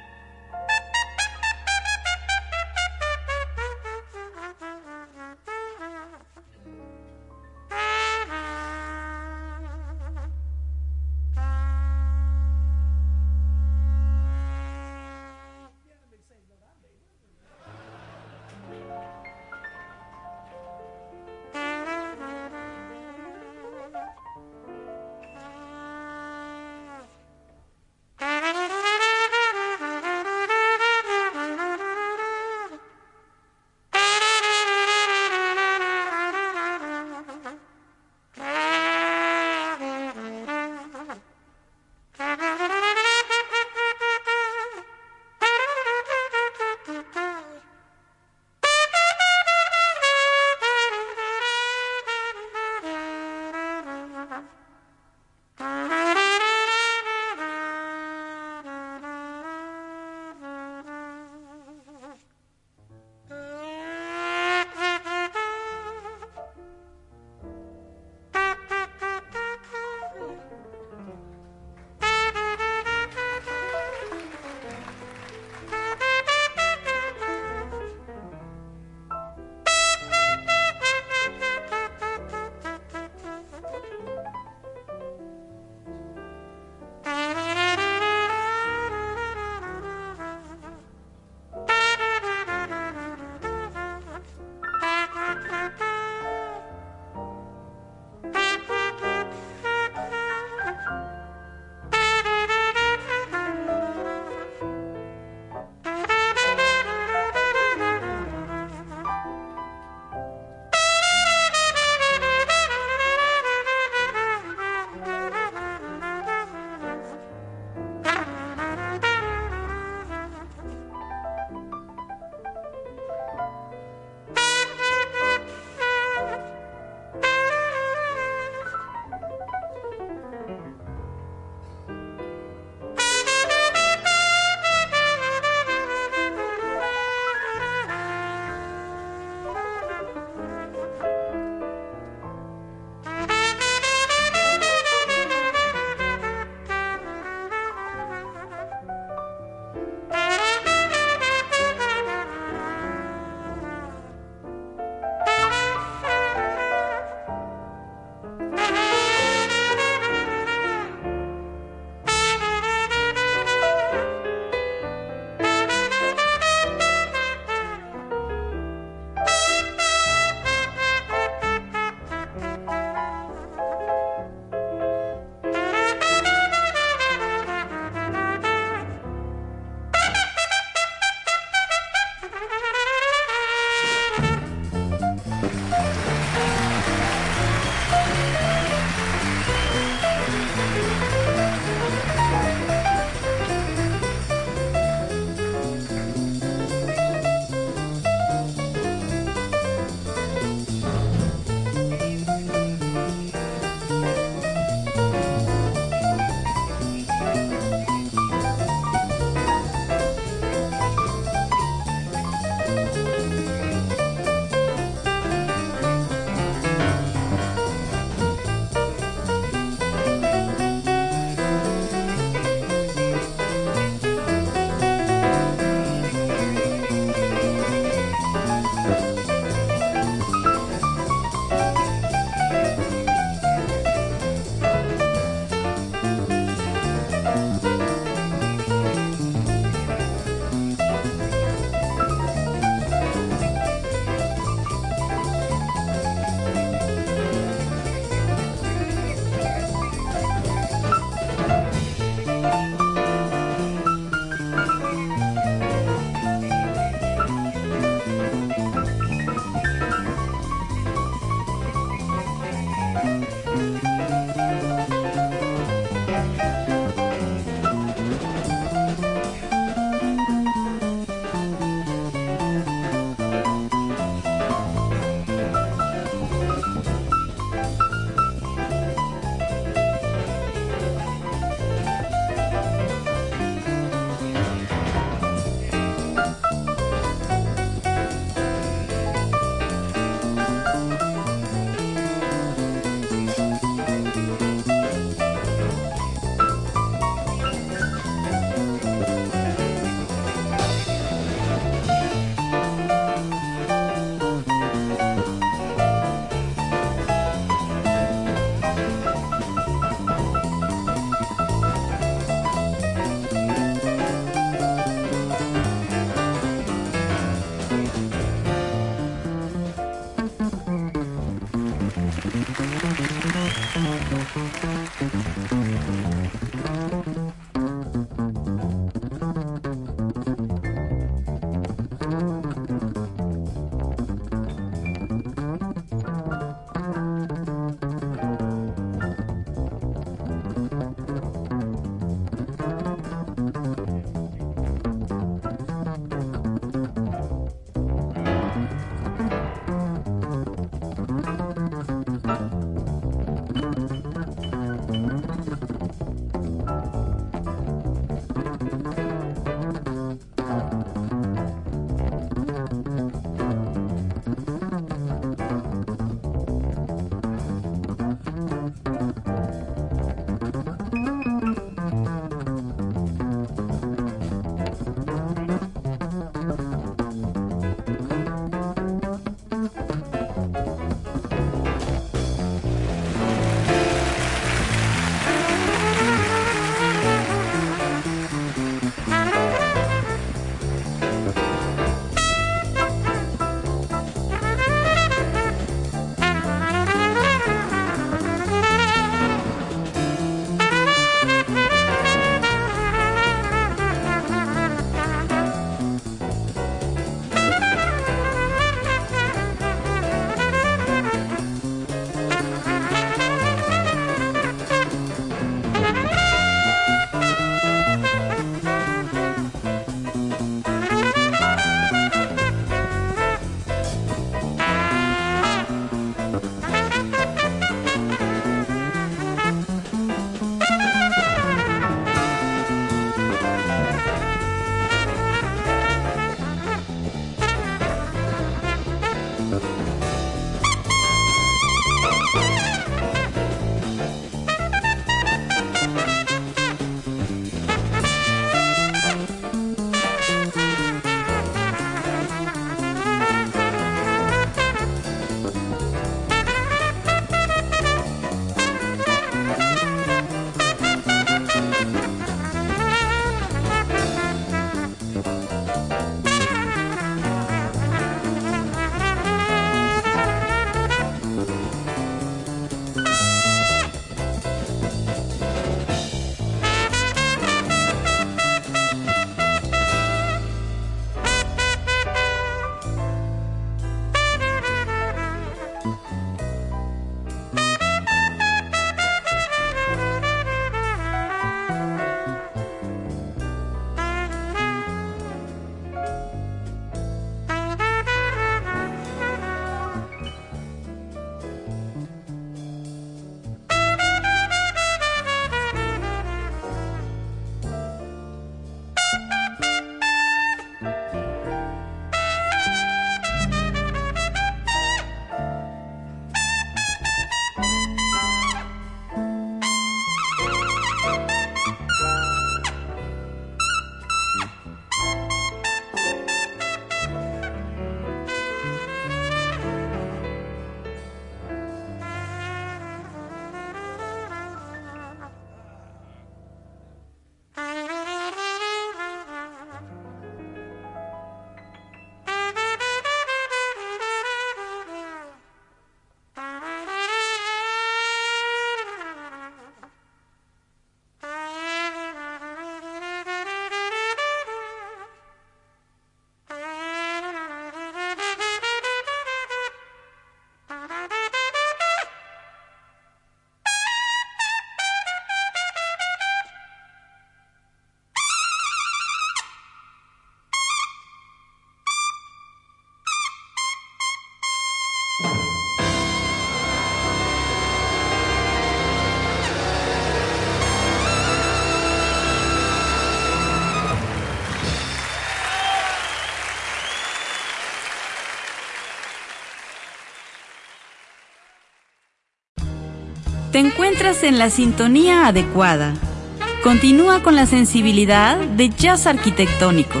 S1: Te encuentras en la sintonía adecuada. Continúa con la sensibilidad de jazz arquitectónico.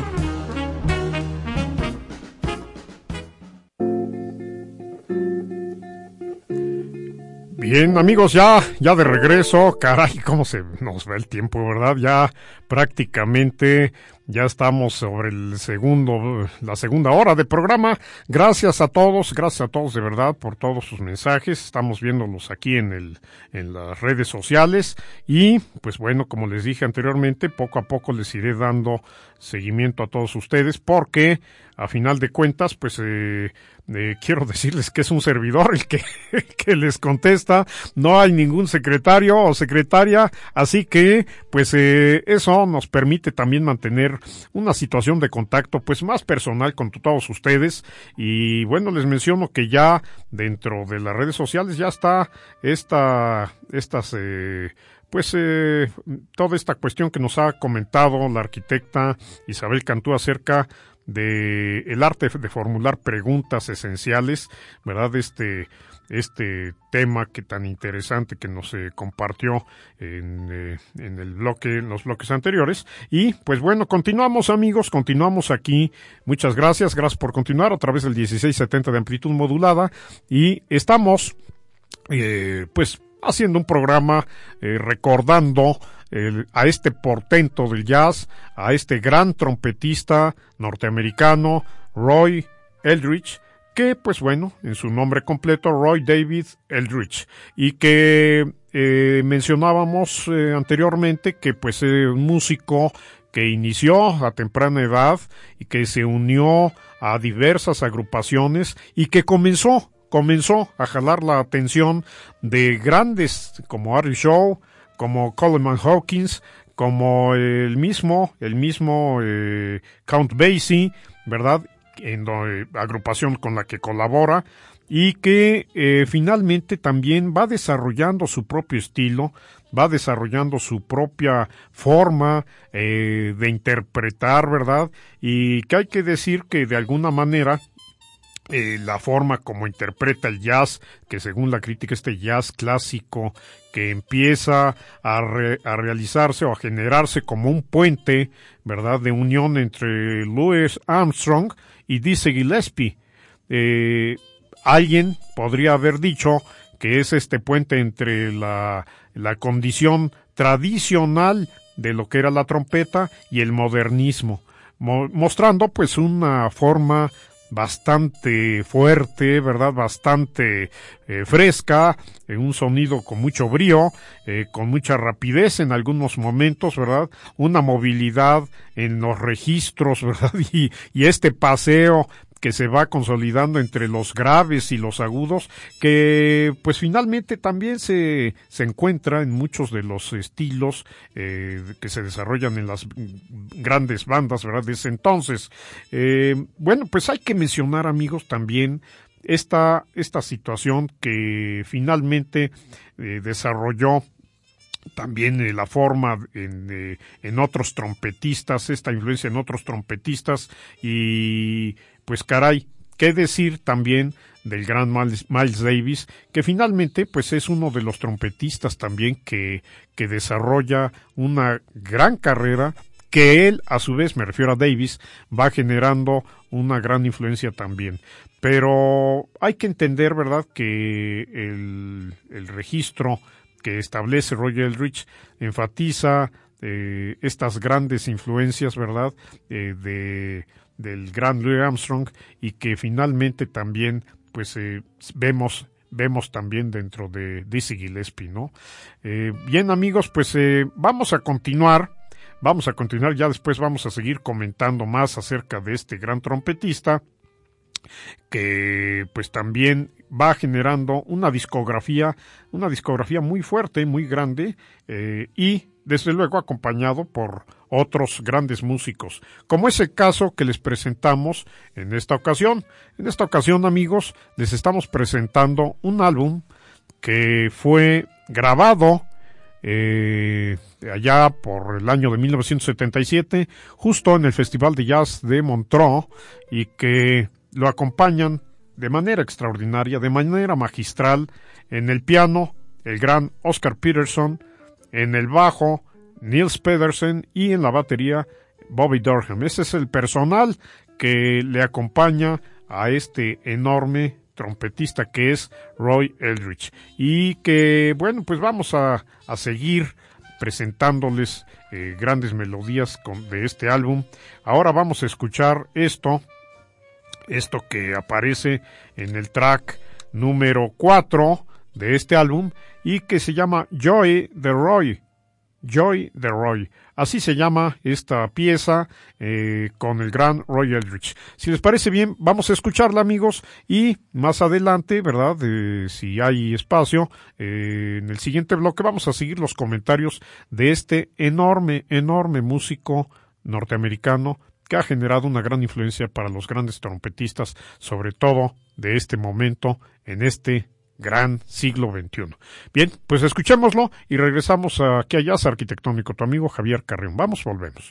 S3: Bien, amigos, ya de regreso. Caray, cómo se nos va el tiempo, ¿verdad? Ya prácticamente ya estamos sobre la segunda hora de programa. Gracias a todos de verdad por todos sus mensajes. Estamos viéndolos aquí en las redes sociales y pues bueno, como les dije anteriormente, poco a poco les iré dando seguimiento a todos ustedes porque a final de cuentas, pues quiero decirles que es un servidor el que les contesta. No hay ningún secretario o secretaria, así que pues eso nos permite también mantener una situación de contacto pues más personal con todos ustedes. Y bueno, les menciono que ya dentro de las redes sociales ya está toda esta cuestión que nos ha comentado la arquitecta Isabel Cantú acerca de el arte de formular preguntas esenciales, ¿verdad? Este tema que tan interesante que nos compartió en los bloques anteriores. Y pues bueno, continuamos amigos, continuamos aquí. Muchas gracias por continuar a través del 1670 de amplitud modulada y estamos pues haciendo un programa recordando a este portento del jazz, a este gran trompetista norteamericano, Roy Eldridge, que pues bueno, en su nombre completo, Roy David Eldridge, y que mencionábamos anteriormente que pues un músico que inició a temprana edad y que se unió a diversas agrupaciones y que comenzó a jalar la atención de grandes como Artie Shaw, como Coleman Hawkins, como el mismo Count Basie, ¿verdad? En la agrupación con la que colabora y que finalmente también va desarrollando su propio estilo, va desarrollando su propia forma de interpretar, ¿verdad? Y que hay que decir que de alguna manera la forma como interpreta el jazz, que según la crítica este jazz clásico que empieza a realizarse o a generarse como un puente, ¿verdad?, de unión entre Louis Armstrong y Dizzy Gillespie. Alguien podría haber dicho que es este puente entre la condición tradicional de lo que era la trompeta y el modernismo, mostrando pues una forma bastante fuerte, ¿verdad? Bastante fresca, un sonido con mucho brío, con mucha rapidez en algunos momentos, ¿verdad? Una movilidad en los registros, ¿verdad? Y este paseo que se va consolidando entre los graves y los agudos, que pues finalmente también se encuentra en muchos de los estilos que se desarrollan en las grandes bandas, ¿verdad?, de ese entonces. Bueno, pues hay que mencionar, amigos, también esta situación que finalmente desarrolló también la forma en otros trompetistas, esta influencia en otros trompetistas y pues caray, qué decir también del gran Miles Davis, que finalmente pues es uno de los trompetistas también que desarrolla una gran carrera, que él a su vez, me refiero a Davis, va generando una gran influencia también. Pero hay que entender, ¿verdad?, que el registro que establece Roy Eldridge enfatiza estas grandes influencias, ¿verdad?, del gran Louis Armstrong, y que finalmente también pues vemos también dentro de Dizzy Gillespie, ¿no? Bien, amigos, pues vamos a continuar, ya después vamos a seguir comentando más acerca de este gran trompetista que pues también va generando una discografía muy fuerte, muy grande, y desde luego acompañado por otros grandes músicos, como es el caso que les presentamos en esta ocasión. En esta ocasión, amigos, les estamos presentando un álbum que fue grabado allá por el año de 1977, justo en el Festival de Jazz de Montreux, y que lo acompañan de manera extraordinaria, de manera magistral, en el piano el gran Oscar Peterson, en el bajo Niels Pedersen y en la batería Bobby Durham. Ese es el personal que le acompaña a este enorme trompetista que es Roy Eldridge. Y que, bueno, pues vamos a seguir presentándoles grandes melodías de este álbum. Ahora vamos a escuchar esto que aparece en el track número 4 de este álbum y que se llama Joy de Roy. Joy de Roy. Así se llama esta pieza con el gran Roy Eldridge. Si les parece bien, vamos a escucharla, amigos, y más adelante, ¿verdad? Si hay espacio, en el siguiente bloque vamos a seguir los comentarios de este enorme músico norteamericano que ha generado una gran influencia para los grandes trompetistas, sobre todo de este momento, en este gran siglo XXI. Bien, pues escuchémoslo y regresamos aquí a Jazz Arquitectónico, tu amigo Javier Carrión. Vamos, volvemos.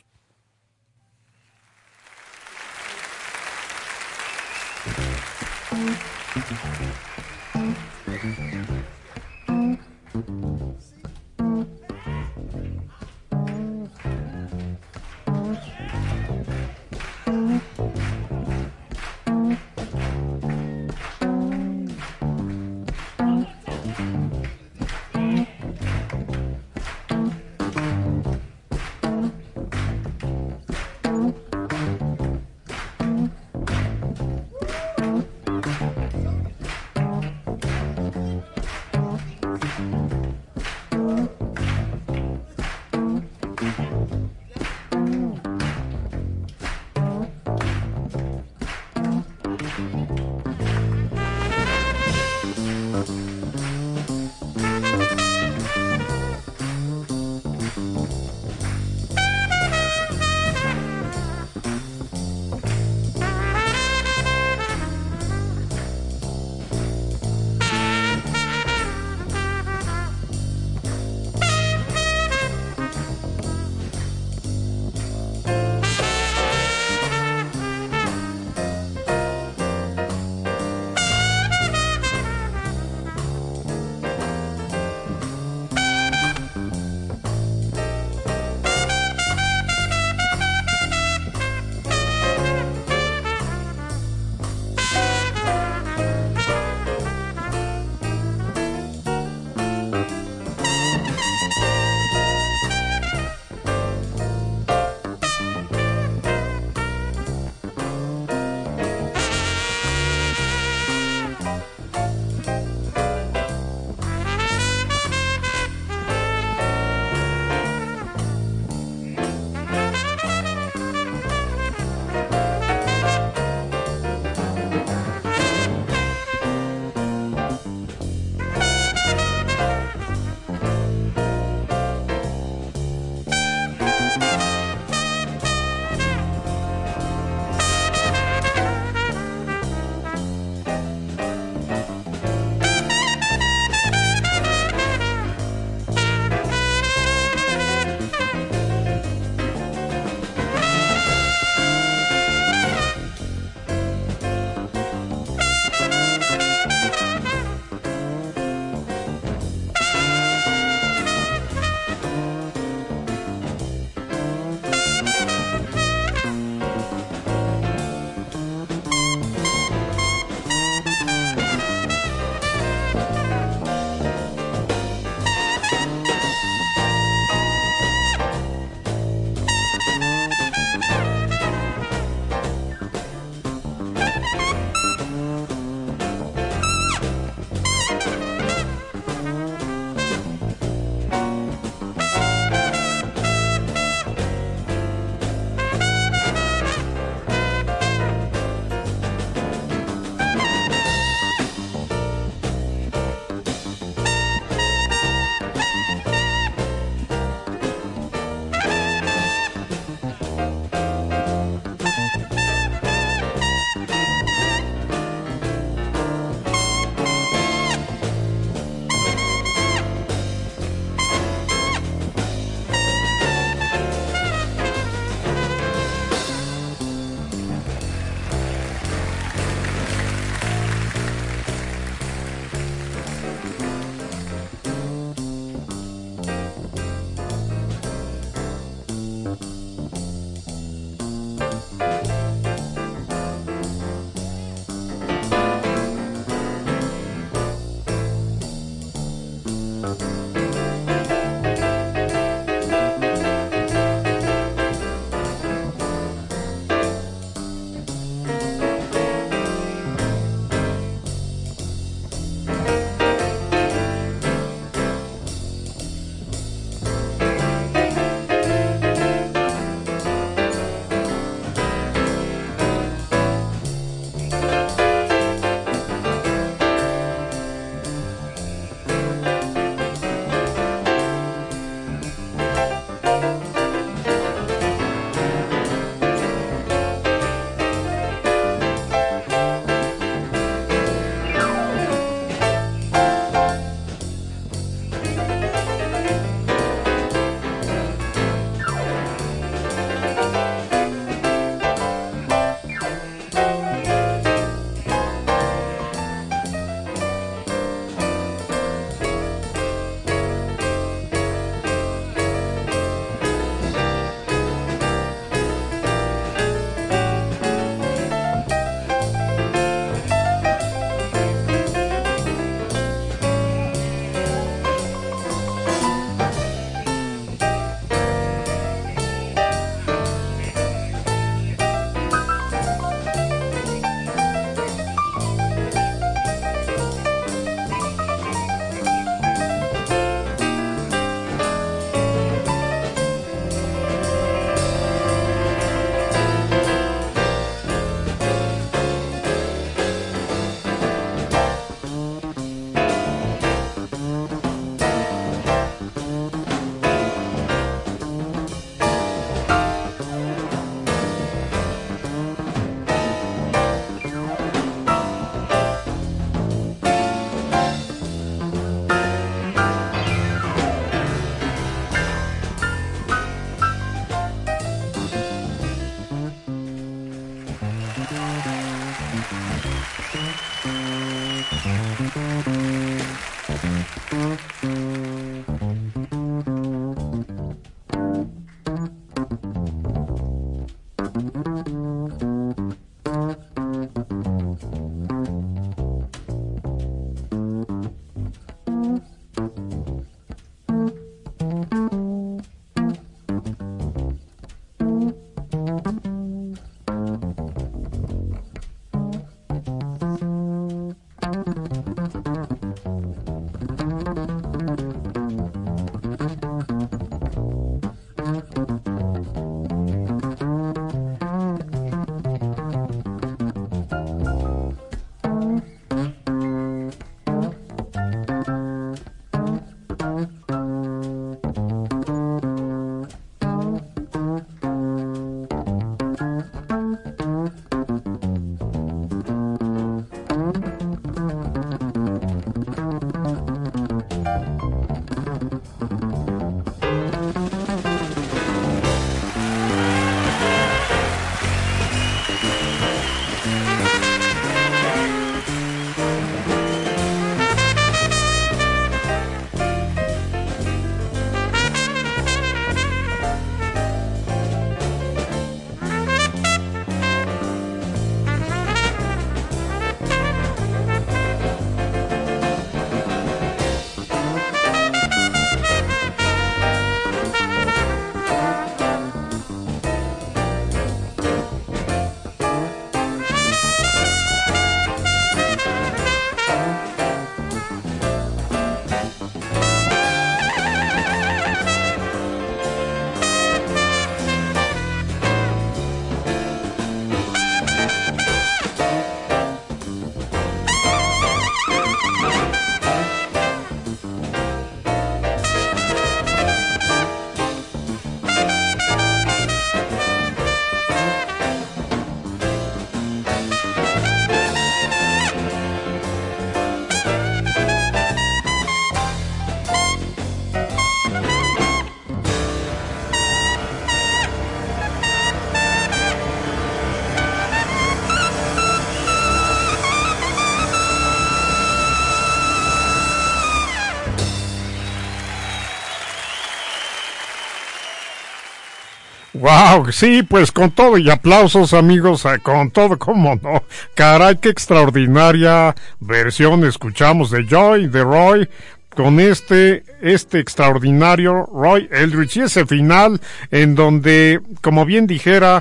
S3: Wow, sí, pues con todo y aplausos, amigos, con todo, cómo no. Caray, qué extraordinaria versión escuchamos de Roy, con este extraordinario Roy Eldridge, y ese final en donde, como bien dijera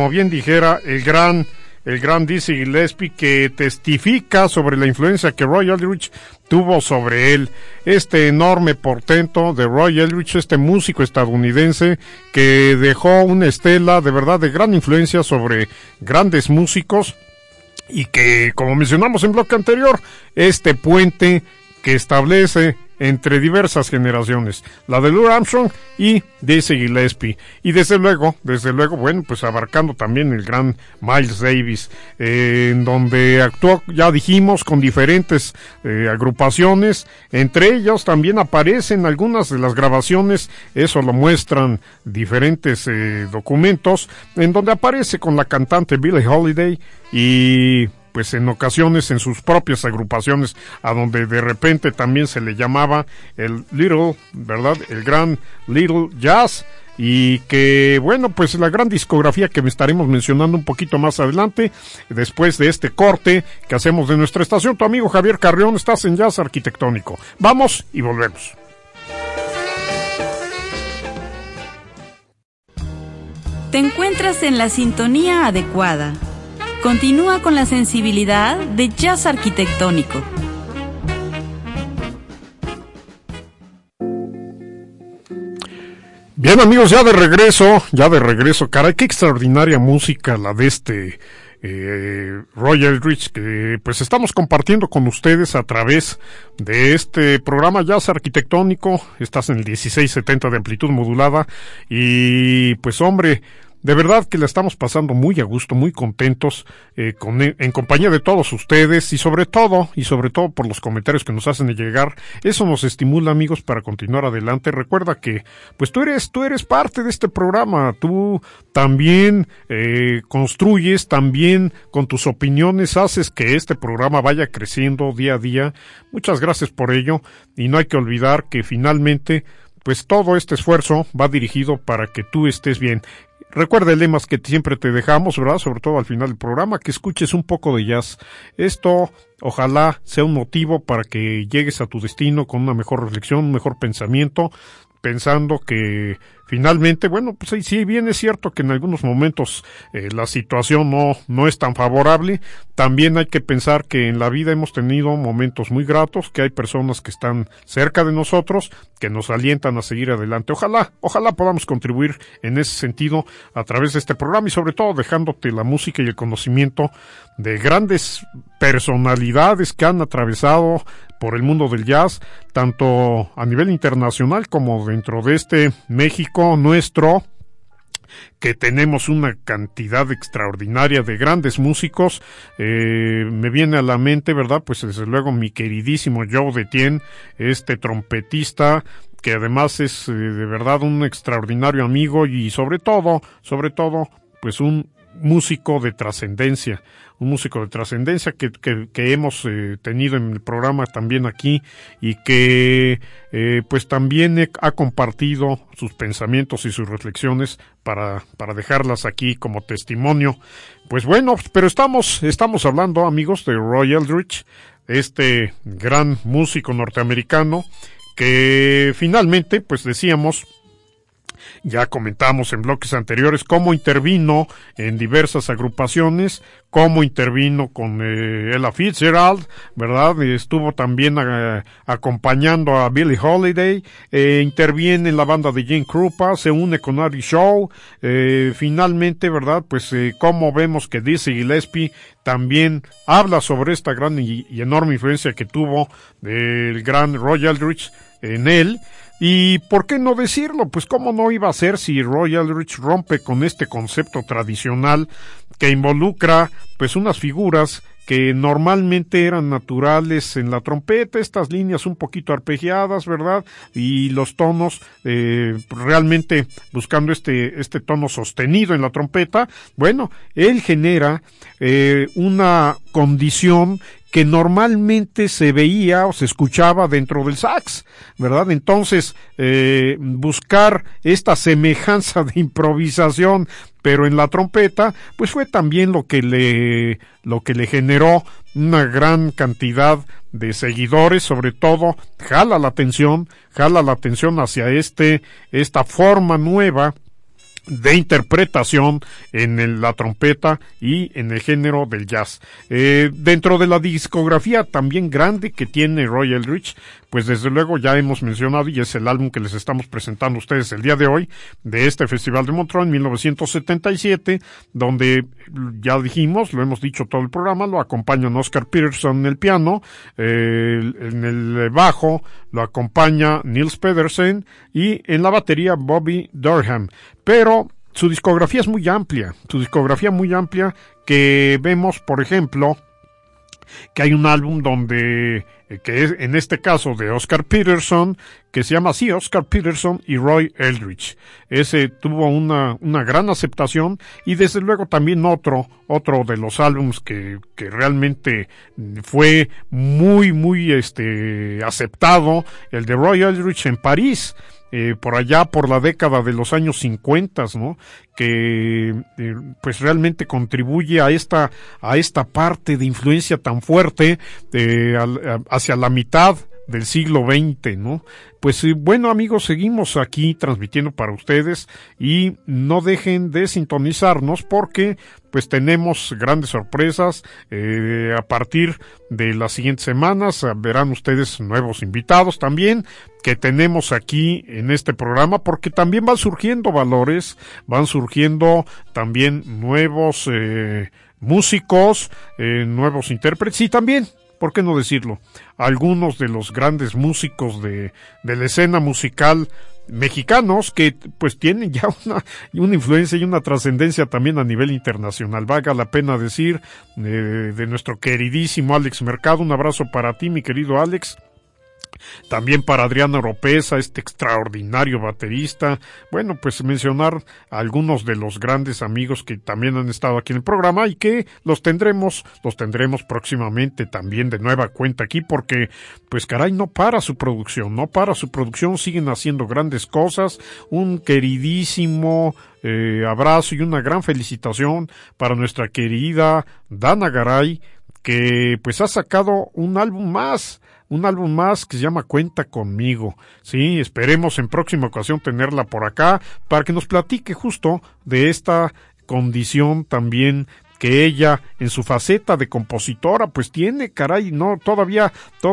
S3: el gran Dizzy Gillespie, que testifica sobre la influencia que Roy Eldridge tuvo sobre él. Este enorme portento de Roy Eldridge, este músico estadounidense que dejó una estela de verdad de gran influencia sobre grandes músicos, y que, como mencionamos en bloque anterior, este puente que establece entre diversas generaciones, la de Louis Armstrong y Dizzy Gillespie, y desde luego, bueno, pues abarcando también el gran Miles Davis, en donde actuó, ya dijimos, con diferentes agrupaciones. Entre ellos también aparecen algunas de las grabaciones, eso lo muestran diferentes documentos, en donde aparece con la cantante Billie Holiday, y pues en ocasiones en sus propias agrupaciones, a donde de repente también se le llamaba el Little, ¿verdad? El gran Little Jazz, y que, bueno, pues la gran discografía que me estaremos mencionando un poquito más adelante, después de este corte que hacemos de nuestra estación. Tu amigo Javier Carrión, estás en Jazz Arquitectónico. Vamos y volvemos.
S1: Te encuentras en la sintonía adecuada. Continúa con la sensibilidad de Jazz Arquitectónico.
S3: Bien, amigos, ya de regreso, caray, qué extraordinaria música la de este Roy Eldridge, que pues estamos compartiendo con ustedes a través de este programa Jazz Arquitectónico. Estás en el 1670 de amplitud modulada, y pues hombre, de verdad que la estamos pasando muy a gusto, muy contentos, en compañía de todos ustedes, y sobre todo por los comentarios que nos hacen llegar. Eso nos estimula, amigos, para continuar adelante. Recuerda que pues tú eres parte de este programa. Tú también construyes, también con tus opiniones haces que este programa vaya creciendo día a día. Muchas gracias por ello, y no hay que olvidar que finalmente pues todo este esfuerzo va dirigido para que tú estés bien. Recuerda el lema que siempre te dejamos, ¿verdad? Sobre todo al final del programa, que escuches un poco de jazz. Esto ojalá sea un motivo para que llegues a tu destino con una mejor reflexión, un mejor pensamiento, pensando que finalmente, bueno, pues sí bien es cierto que en algunos momentos la situación no es tan favorable. También hay que pensar que en la vida hemos tenido momentos muy gratos, que hay personas que están cerca de nosotros, que nos alientan a seguir adelante. Ojalá podamos contribuir en ese sentido a través de este programa, y sobre todo dejándote la música y el conocimiento de grandes personalidades que han atravesado por el mundo del jazz, tanto a nivel internacional como dentro de este México nuestro, que tenemos una cantidad extraordinaria de grandes músicos. Me viene a la mente, ¿verdad? Pues desde luego mi queridísimo Joe Detien, este trompetista, que además es de verdad un extraordinario amigo, y sobre todo, pues un músico de trascendencia, que hemos tenido en el programa también aquí, y que pues también ha compartido sus pensamientos y sus reflexiones para dejarlas aquí como testimonio. Pues bueno, pero estamos hablando, amigos, de Roy Eldridge, este gran músico norteamericano que finalmente, pues decíamos, ya comentamos en bloques anteriores cómo intervino en diversas agrupaciones, cómo intervino con Ella Fitzgerald, ¿verdad? Estuvo también acompañando a Billie Holiday, interviene en la banda de Gene Krupa, se une con Artie Shaw, finalmente, ¿verdad? Pues cómo vemos que Dizzy Gillespie también habla sobre esta gran y enorme influencia que tuvo del gran Roy Eldridge en él. Y ¿por qué no decirlo? Pues cómo no iba a ser si Roy Eldridge rompe con este concepto tradicional que involucra pues unas figuras que normalmente eran naturales en la trompeta, estas líneas un poquito arpegiadas, ¿verdad? Y los tonos, realmente buscando este tono sostenido en la trompeta. Bueno, él genera una condición que normalmente se veía o se escuchaba dentro del sax, ¿verdad? Entonces, buscar esta semejanza de improvisación, pero en la trompeta, pues fue también lo que le generó una gran cantidad de seguidores, sobre todo jala la atención hacia esta forma nueva de interpretación en la trompeta y en el género del jazz. Dentro de la discografía también grande que tiene Roy Eldridge, pues desde luego ya hemos mencionado, y es el álbum que les estamos presentando a ustedes el día de hoy, de este Festival de Montreux en 1977, donde ya dijimos, lo hemos dicho todo el programa, lo acompañan Oscar Peterson en el piano, en el bajo lo acompaña Niels Pedersen y en la batería Bobby Durham. Pero su discografía es muy amplia, que vemos, por ejemplo, que hay un álbum donde, que es en este caso de Oscar Peterson, que se llama así, Oscar Peterson y Roy Eldridge. Ese tuvo una gran aceptación, y desde luego también otro de los álbums que realmente fue muy aceptado, el de Roy Eldridge en París, por allá por la década de los años 50, ¿no? Que pues realmente contribuye a esta parte de influencia tan fuerte hacia la mitad del siglo XX, ¿no? Pues bueno, amigos, seguimos aquí transmitiendo para ustedes, y no dejen de sintonizarnos porque pues tenemos grandes sorpresas. A partir de las siguientes semanas verán ustedes nuevos invitados también que tenemos aquí en este programa, porque también van surgiendo valores, van surgiendo también nuevos músicos, nuevos intérpretes, y también, ¿por qué no decirlo?, algunos de los grandes músicos de la escena musical mexicanos que pues tienen ya una influencia y una trascendencia también a nivel internacional. Valga la pena decir de nuestro queridísimo Alex Mercado. Un abrazo para ti, mi querido Alex. También para Adriana Oropesa, este extraordinario baterista. Bueno, pues mencionar a algunos de los grandes amigos que también han estado aquí en el programa, y que los tendremos próximamente también de nueva cuenta aquí, porque pues caray, no para su producción, siguen haciendo grandes cosas. Un queridísimo abrazo y una gran felicitación para nuestra querida Dana Garay, que pues ha sacado un álbum más que se llama Cuenta Conmigo. Sí, esperemos en próxima ocasión tenerla por acá para que nos platique justo de esta condición también que ella en su faceta de compositora pues tiene. Caray, no, todavía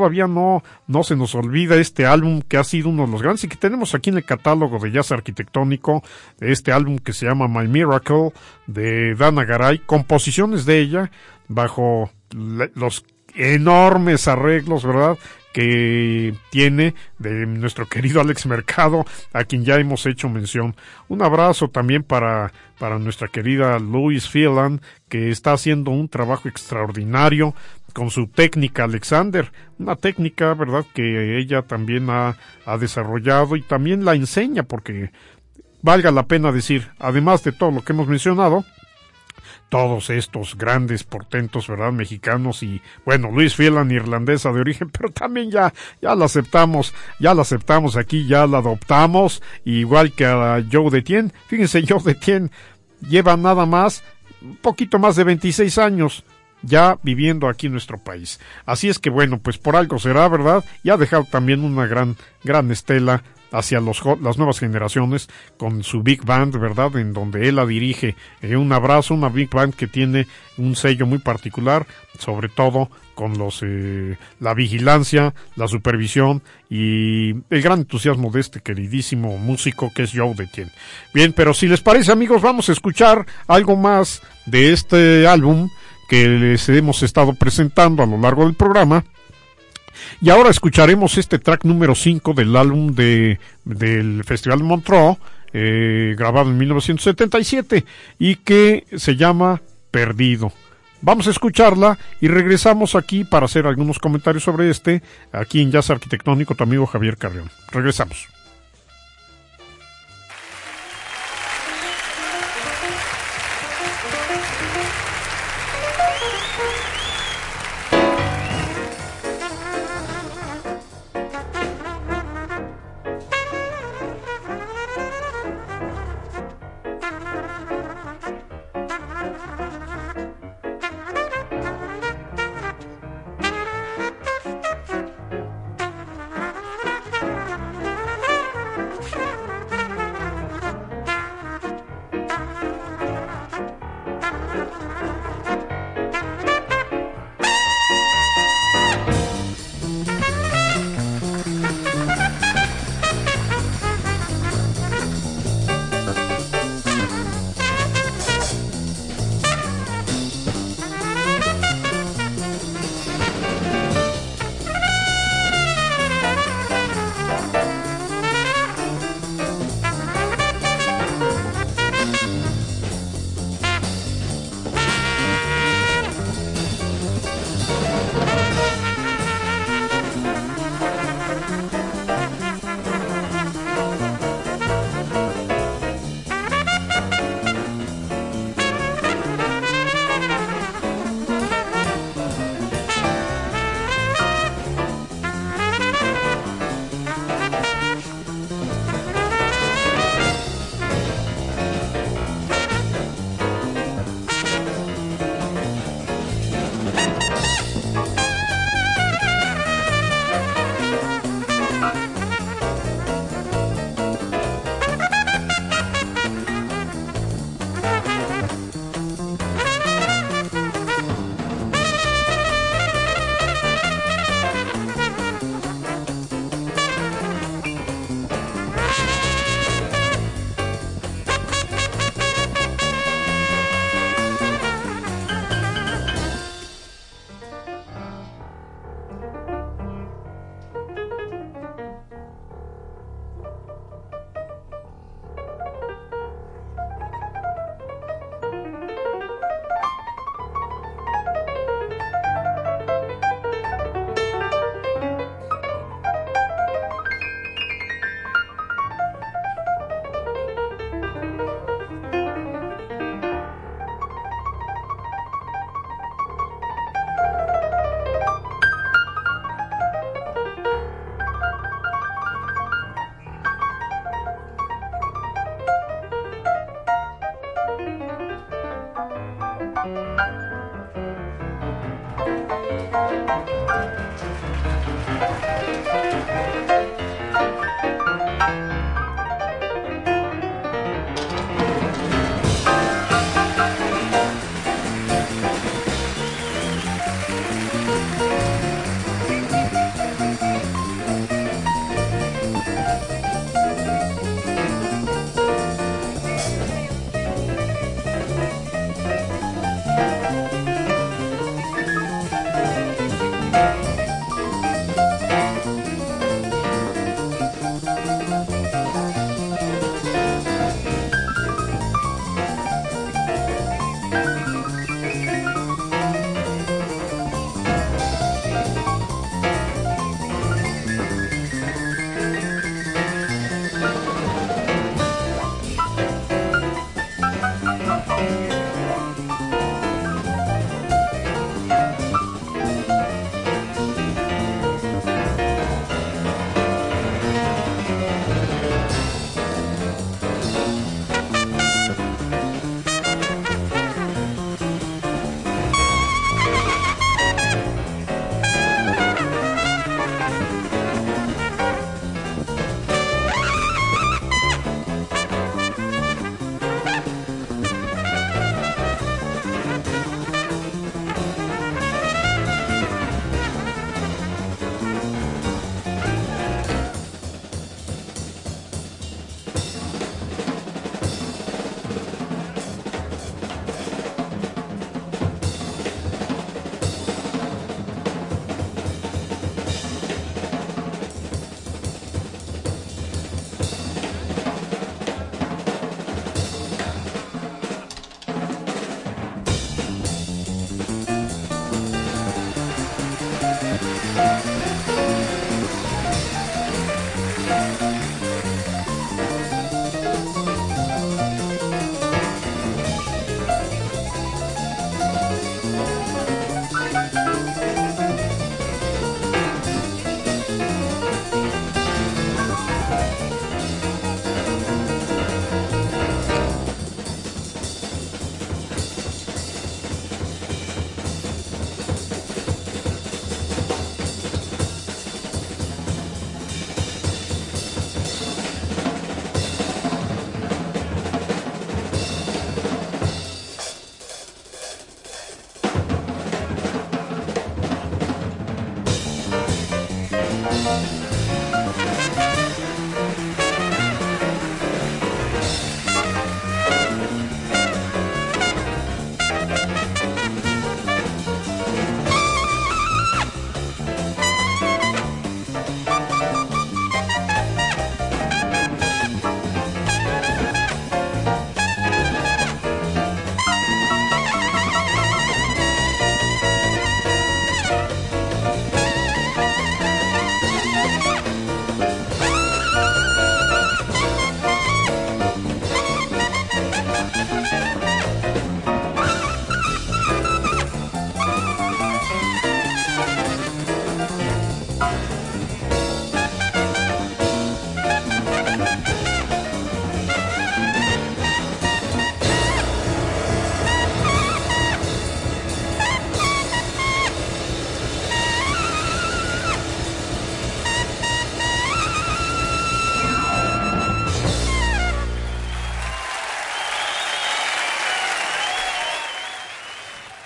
S3: no se nos olvida este álbum que ha sido uno de los grandes y que tenemos aquí en el catálogo de jazz arquitectónico, este álbum que se llama My Miracle de Dana Garay, composiciones de ella bajo los enormes arreglos, ¿verdad?, que tiene de nuestro querido Alex Mercado, a quien ya hemos hecho mención. Un abrazo también para nuestra querida Louise Phelan, que está haciendo un trabajo extraordinario con su técnica Alexander, una técnica, ¿verdad?, que ella también ha desarrollado y también la enseña, porque valga la pena decir, además de todo lo que hemos mencionado, todos estos grandes portentos, ¿verdad?, mexicanos, y bueno, Louise Phelan, irlandesa de origen, pero también ya la aceptamos aquí, ya la adoptamos, igual que a Joe Detien. Fíjense, Joe Detien lleva nada más, un poquito más de 26 años ya viviendo aquí en nuestro país. Así es que bueno, pues por algo será, ¿verdad?, y ha dejado también una gran estela hacia las nuevas generaciones con su Big Band, ¿verdad?, en donde él la dirige. Un abrazo, una Big Band que tiene un sello muy particular, sobre todo con la vigilancia, la supervisión y el gran entusiasmo de este queridísimo músico que es Joe Detien. Bien, pero si les parece, amigos, vamos a escuchar algo más de este álbum que les hemos estado presentando a lo largo del programa. Y ahora escucharemos este track número 5 del álbum del Festival de Montreux, grabado en 1977, y que se llama Perdido. Vamos a escucharla y regresamos aquí para hacer algunos comentarios sobre aquí en Jazz Arquitectónico, tu amigo Javier Carrión. Regresamos.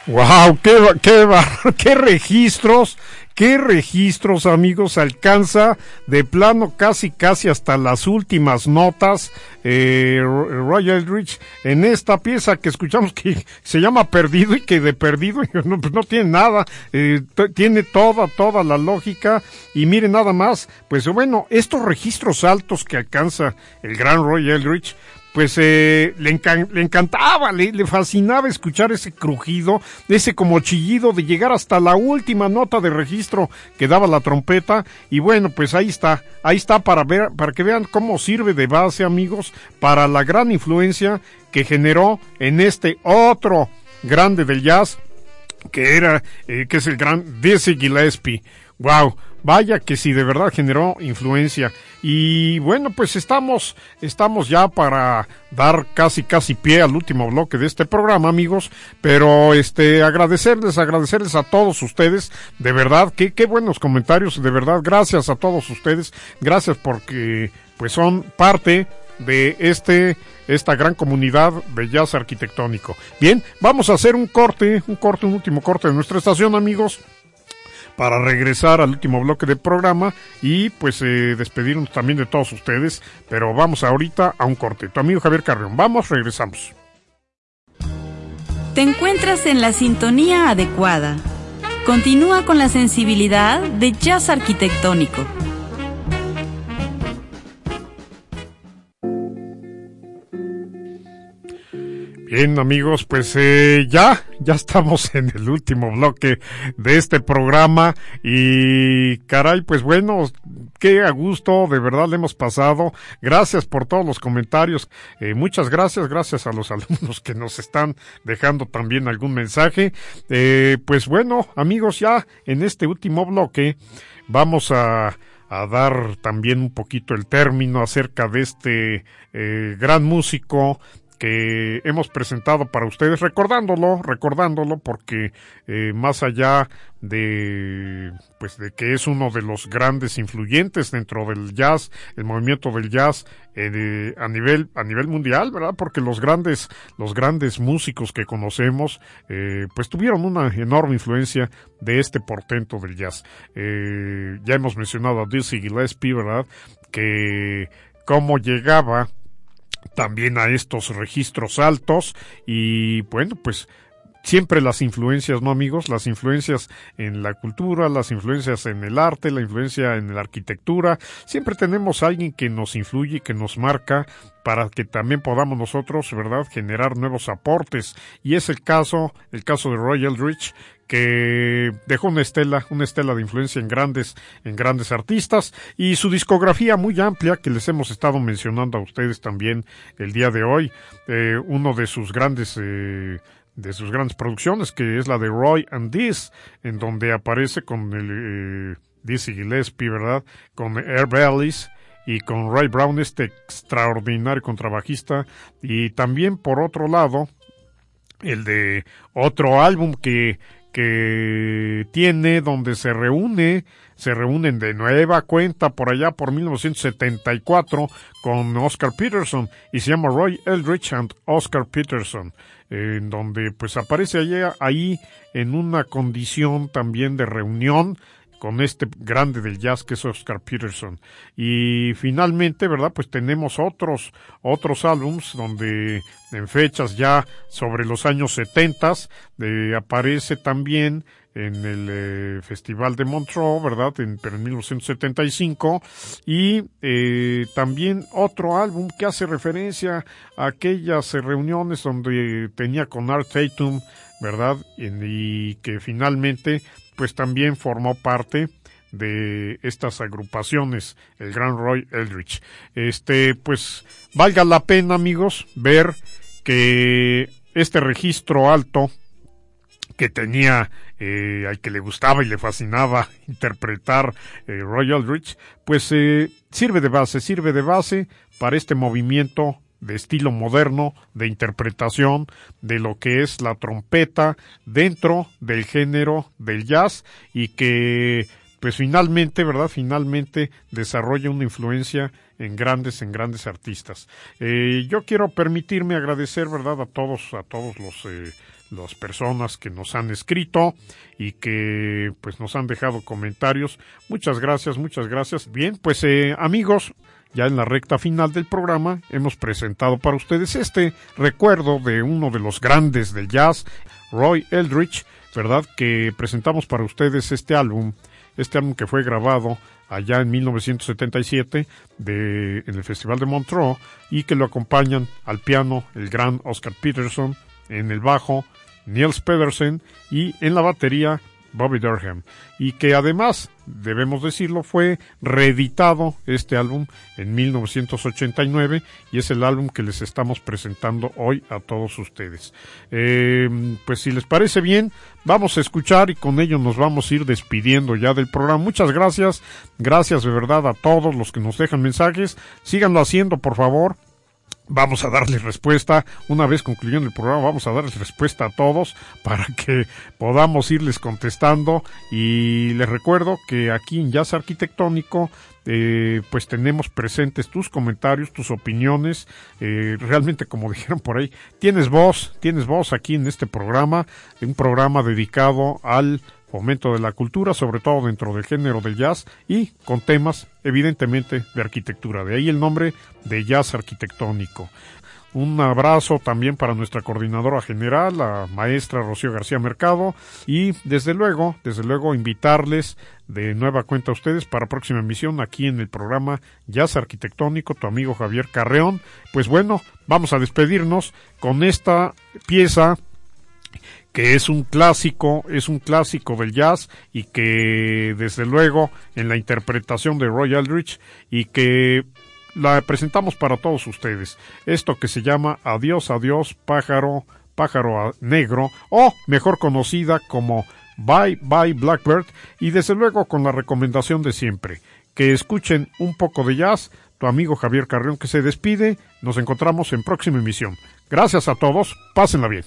S3: Wow, qué registros, amigos, alcanza de plano casi hasta las últimas notas Roy Eldridge en esta pieza que escuchamos que se llama Perdido y que de perdido no tiene nada, tiene toda la lógica. Y miren nada más, pues bueno, estos registros altos que alcanza el gran Roy Eldridge, pues le encantaba, le fascinaba escuchar ese crujido, ese como chillido de llegar hasta la última nota de registro que daba la trompeta. Y bueno, pues ahí está para que vean cómo sirve de base, amigos, para la gran influencia que generó en este otro grande del jazz, que es el gran Dizzy Gillespie. Wow, vaya que sí, de verdad generó influencia. Y bueno, pues estamos ya para dar casi pie al último bloque de este programa, amigos, pero agradecerles a todos ustedes, de verdad, qué buenos comentarios, de verdad, gracias a todos ustedes, gracias porque pues son parte de esta gran comunidad de jazz arquitectónico. Bien, vamos a hacer un último corte de nuestra estación, amigos, para regresar al último bloque del programa y pues despedirnos también de todos ustedes, pero vamos ahorita a un corte. Tu amigo Javier Carrión, regresamos.
S1: Te encuentras en la sintonía adecuada. Continúa con la sensibilidad de jazz arquitectónico.
S3: Bien, amigos, pues ya estamos en el último bloque de este programa y caray, pues bueno, qué a gusto, de verdad le hemos pasado. Gracias por todos los comentarios, muchas gracias a los alumnos que nos están dejando también algún mensaje. Pues bueno, amigos, ya en este último bloque vamos a dar también un poquito el término acerca de este gran músico que hemos presentado para ustedes, recordándolo porque más allá de que es uno de los grandes influyentes dentro del jazz, el movimiento del jazz a nivel mundial, ¿verdad? Porque los grandes músicos que conocemos pues tuvieron una enorme influencia de este portento del jazz. Ya hemos mencionado a Dizzy Gillespie, ¿verdad? Que cómo llegaba también a estos registros altos y bueno, pues siempre las influencias, ¿no, amigos? Las influencias en la cultura, las influencias en el arte, la influencia en la arquitectura. Siempre tenemos a alguien que nos influye, que nos marca para que también podamos nosotros, ¿verdad?, generar nuevos aportes. Y es el caso de Roy Eldridge, que dejó una estela de influencia en grandes artistas, y su discografía muy amplia que les hemos estado mencionando a ustedes también el día de hoy. Uno de sus grandes producciones, que es la de Roy and Diz, en donde aparece con el Dizzy Gillespie, ¿verdad?, con Herb Ellis y con Ray Brown, este extraordinario contrabajista. Y también, por otro lado, el de otro álbum que tiene, donde se reúnen de nueva cuenta por allá por 1974 con Oscar Peterson, y se llama Roy Eldridge and Oscar Peterson, en donde pues aparece ahí en una condición también de reunión con este grande del jazz que es Oscar Peterson. Y finalmente, ¿verdad?, pues tenemos otros álbums donde en fechas ya sobre los años 70 aparece también en el Festival de Montreux, ¿verdad?, pero en 1975, y también otro álbum que hace referencia a aquellas reuniones donde tenía con Art Tatum, ¿verdad?, y que finalmente pues también formó parte de estas agrupaciones, el gran Roy Eldridge. Pues valga la pena, amigos, ver que este registro alto que tenía, al que le gustaba y le fascinaba interpretar Roy Eldridge, pues sirve de base para este movimiento de estilo moderno, de interpretación de lo que es la trompeta dentro del género del jazz, y que pues finalmente desarrolla una influencia en grandes artistas. Yo quiero permitirme agradecer, ¿verdad?, a todos las personas que nos han escrito y que pues nos han dejado comentarios. Muchas gracias. Bien, pues amigos, ya en la recta final del programa hemos presentado para ustedes este recuerdo de uno de los grandes del jazz, Roy Eldridge, ¿verdad? Que presentamos para ustedes este álbum que fue grabado allá en 1977 en el Festival de Montreux, y que lo acompañan al piano el gran Oscar Peterson, en el bajo Niels Pedersen y en la batería Bobby Durham, y que además, debemos decirlo, fue reeditado este álbum en 1989 y es el álbum que les estamos presentando hoy a todos ustedes. Pues si les parece bien, vamos a escuchar y con ello nos vamos a ir despidiendo ya del programa. Muchas gracias de verdad a todos los que nos dejan mensajes, síganlo haciendo por favor. Vamos a darles respuesta, una vez concluyendo el programa, vamos a darles respuesta a todos para que podamos irles contestando. Y les recuerdo que aquí en Jazz Arquitectónico pues tenemos presentes tus comentarios, tus opiniones. Realmente, como dijeron por ahí, tienes voz aquí en este programa, un programa dedicado al fomento de la cultura, sobre todo dentro del género del jazz y con temas evidentemente de arquitectura, de ahí el nombre de Jazz Arquitectónico. Un abrazo también para nuestra coordinadora general, la maestra Rocío García Mercado, y desde luego invitarles de nueva cuenta a ustedes para próxima emisión aquí en el programa Jazz Arquitectónico, tu amigo Javier Carreón. Pues bueno, vamos a despedirnos con esta pieza que es un clásico del jazz y que desde luego en la interpretación de Roy Eldridge, y que la presentamos para todos ustedes. Esto que se llama Adiós, adiós, pájaro negro, o mejor conocida como Bye, Bye, Blackbird, y desde luego con la recomendación de siempre, que escuchen un poco de jazz. Tu amigo Javier Carrión que se despide. Nos encontramos en próxima emisión. Gracias a todos, pásenla bien.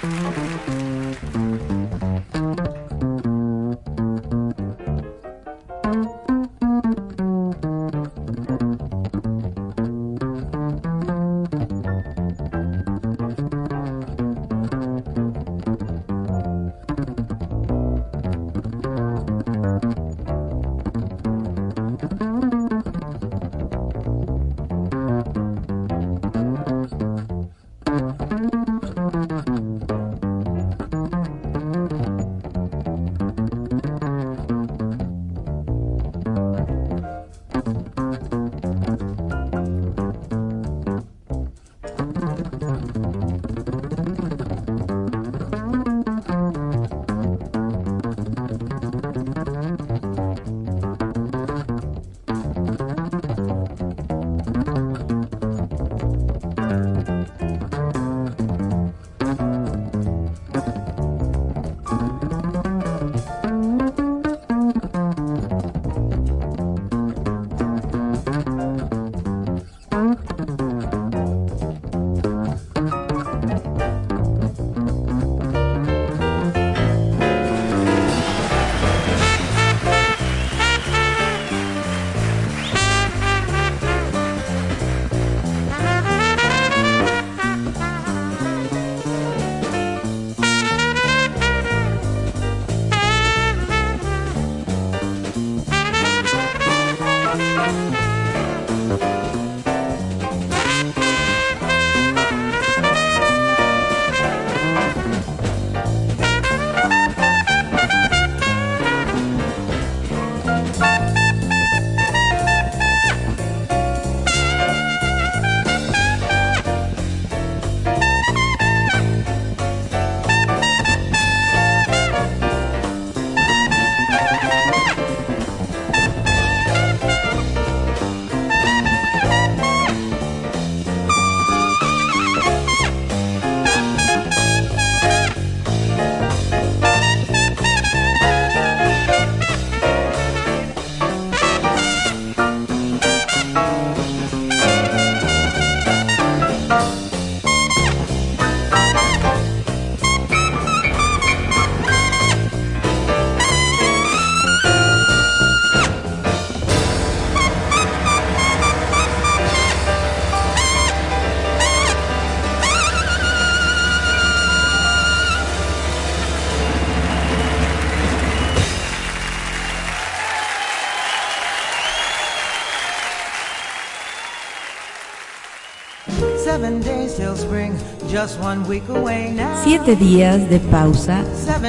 S1: 7 días de pausa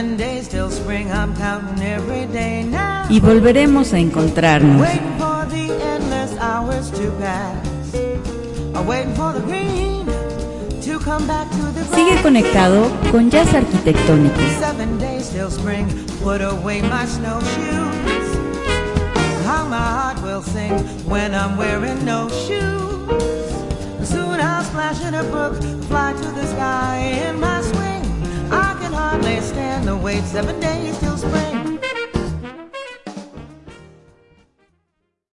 S1: y volveremos a encontrarnos. Sigue conectado con Jazz Arquitectónico.
S2: Soon I'll splash in a brook, fly to the sky in my swing. I can hardly stand the wait, 7 days till spring.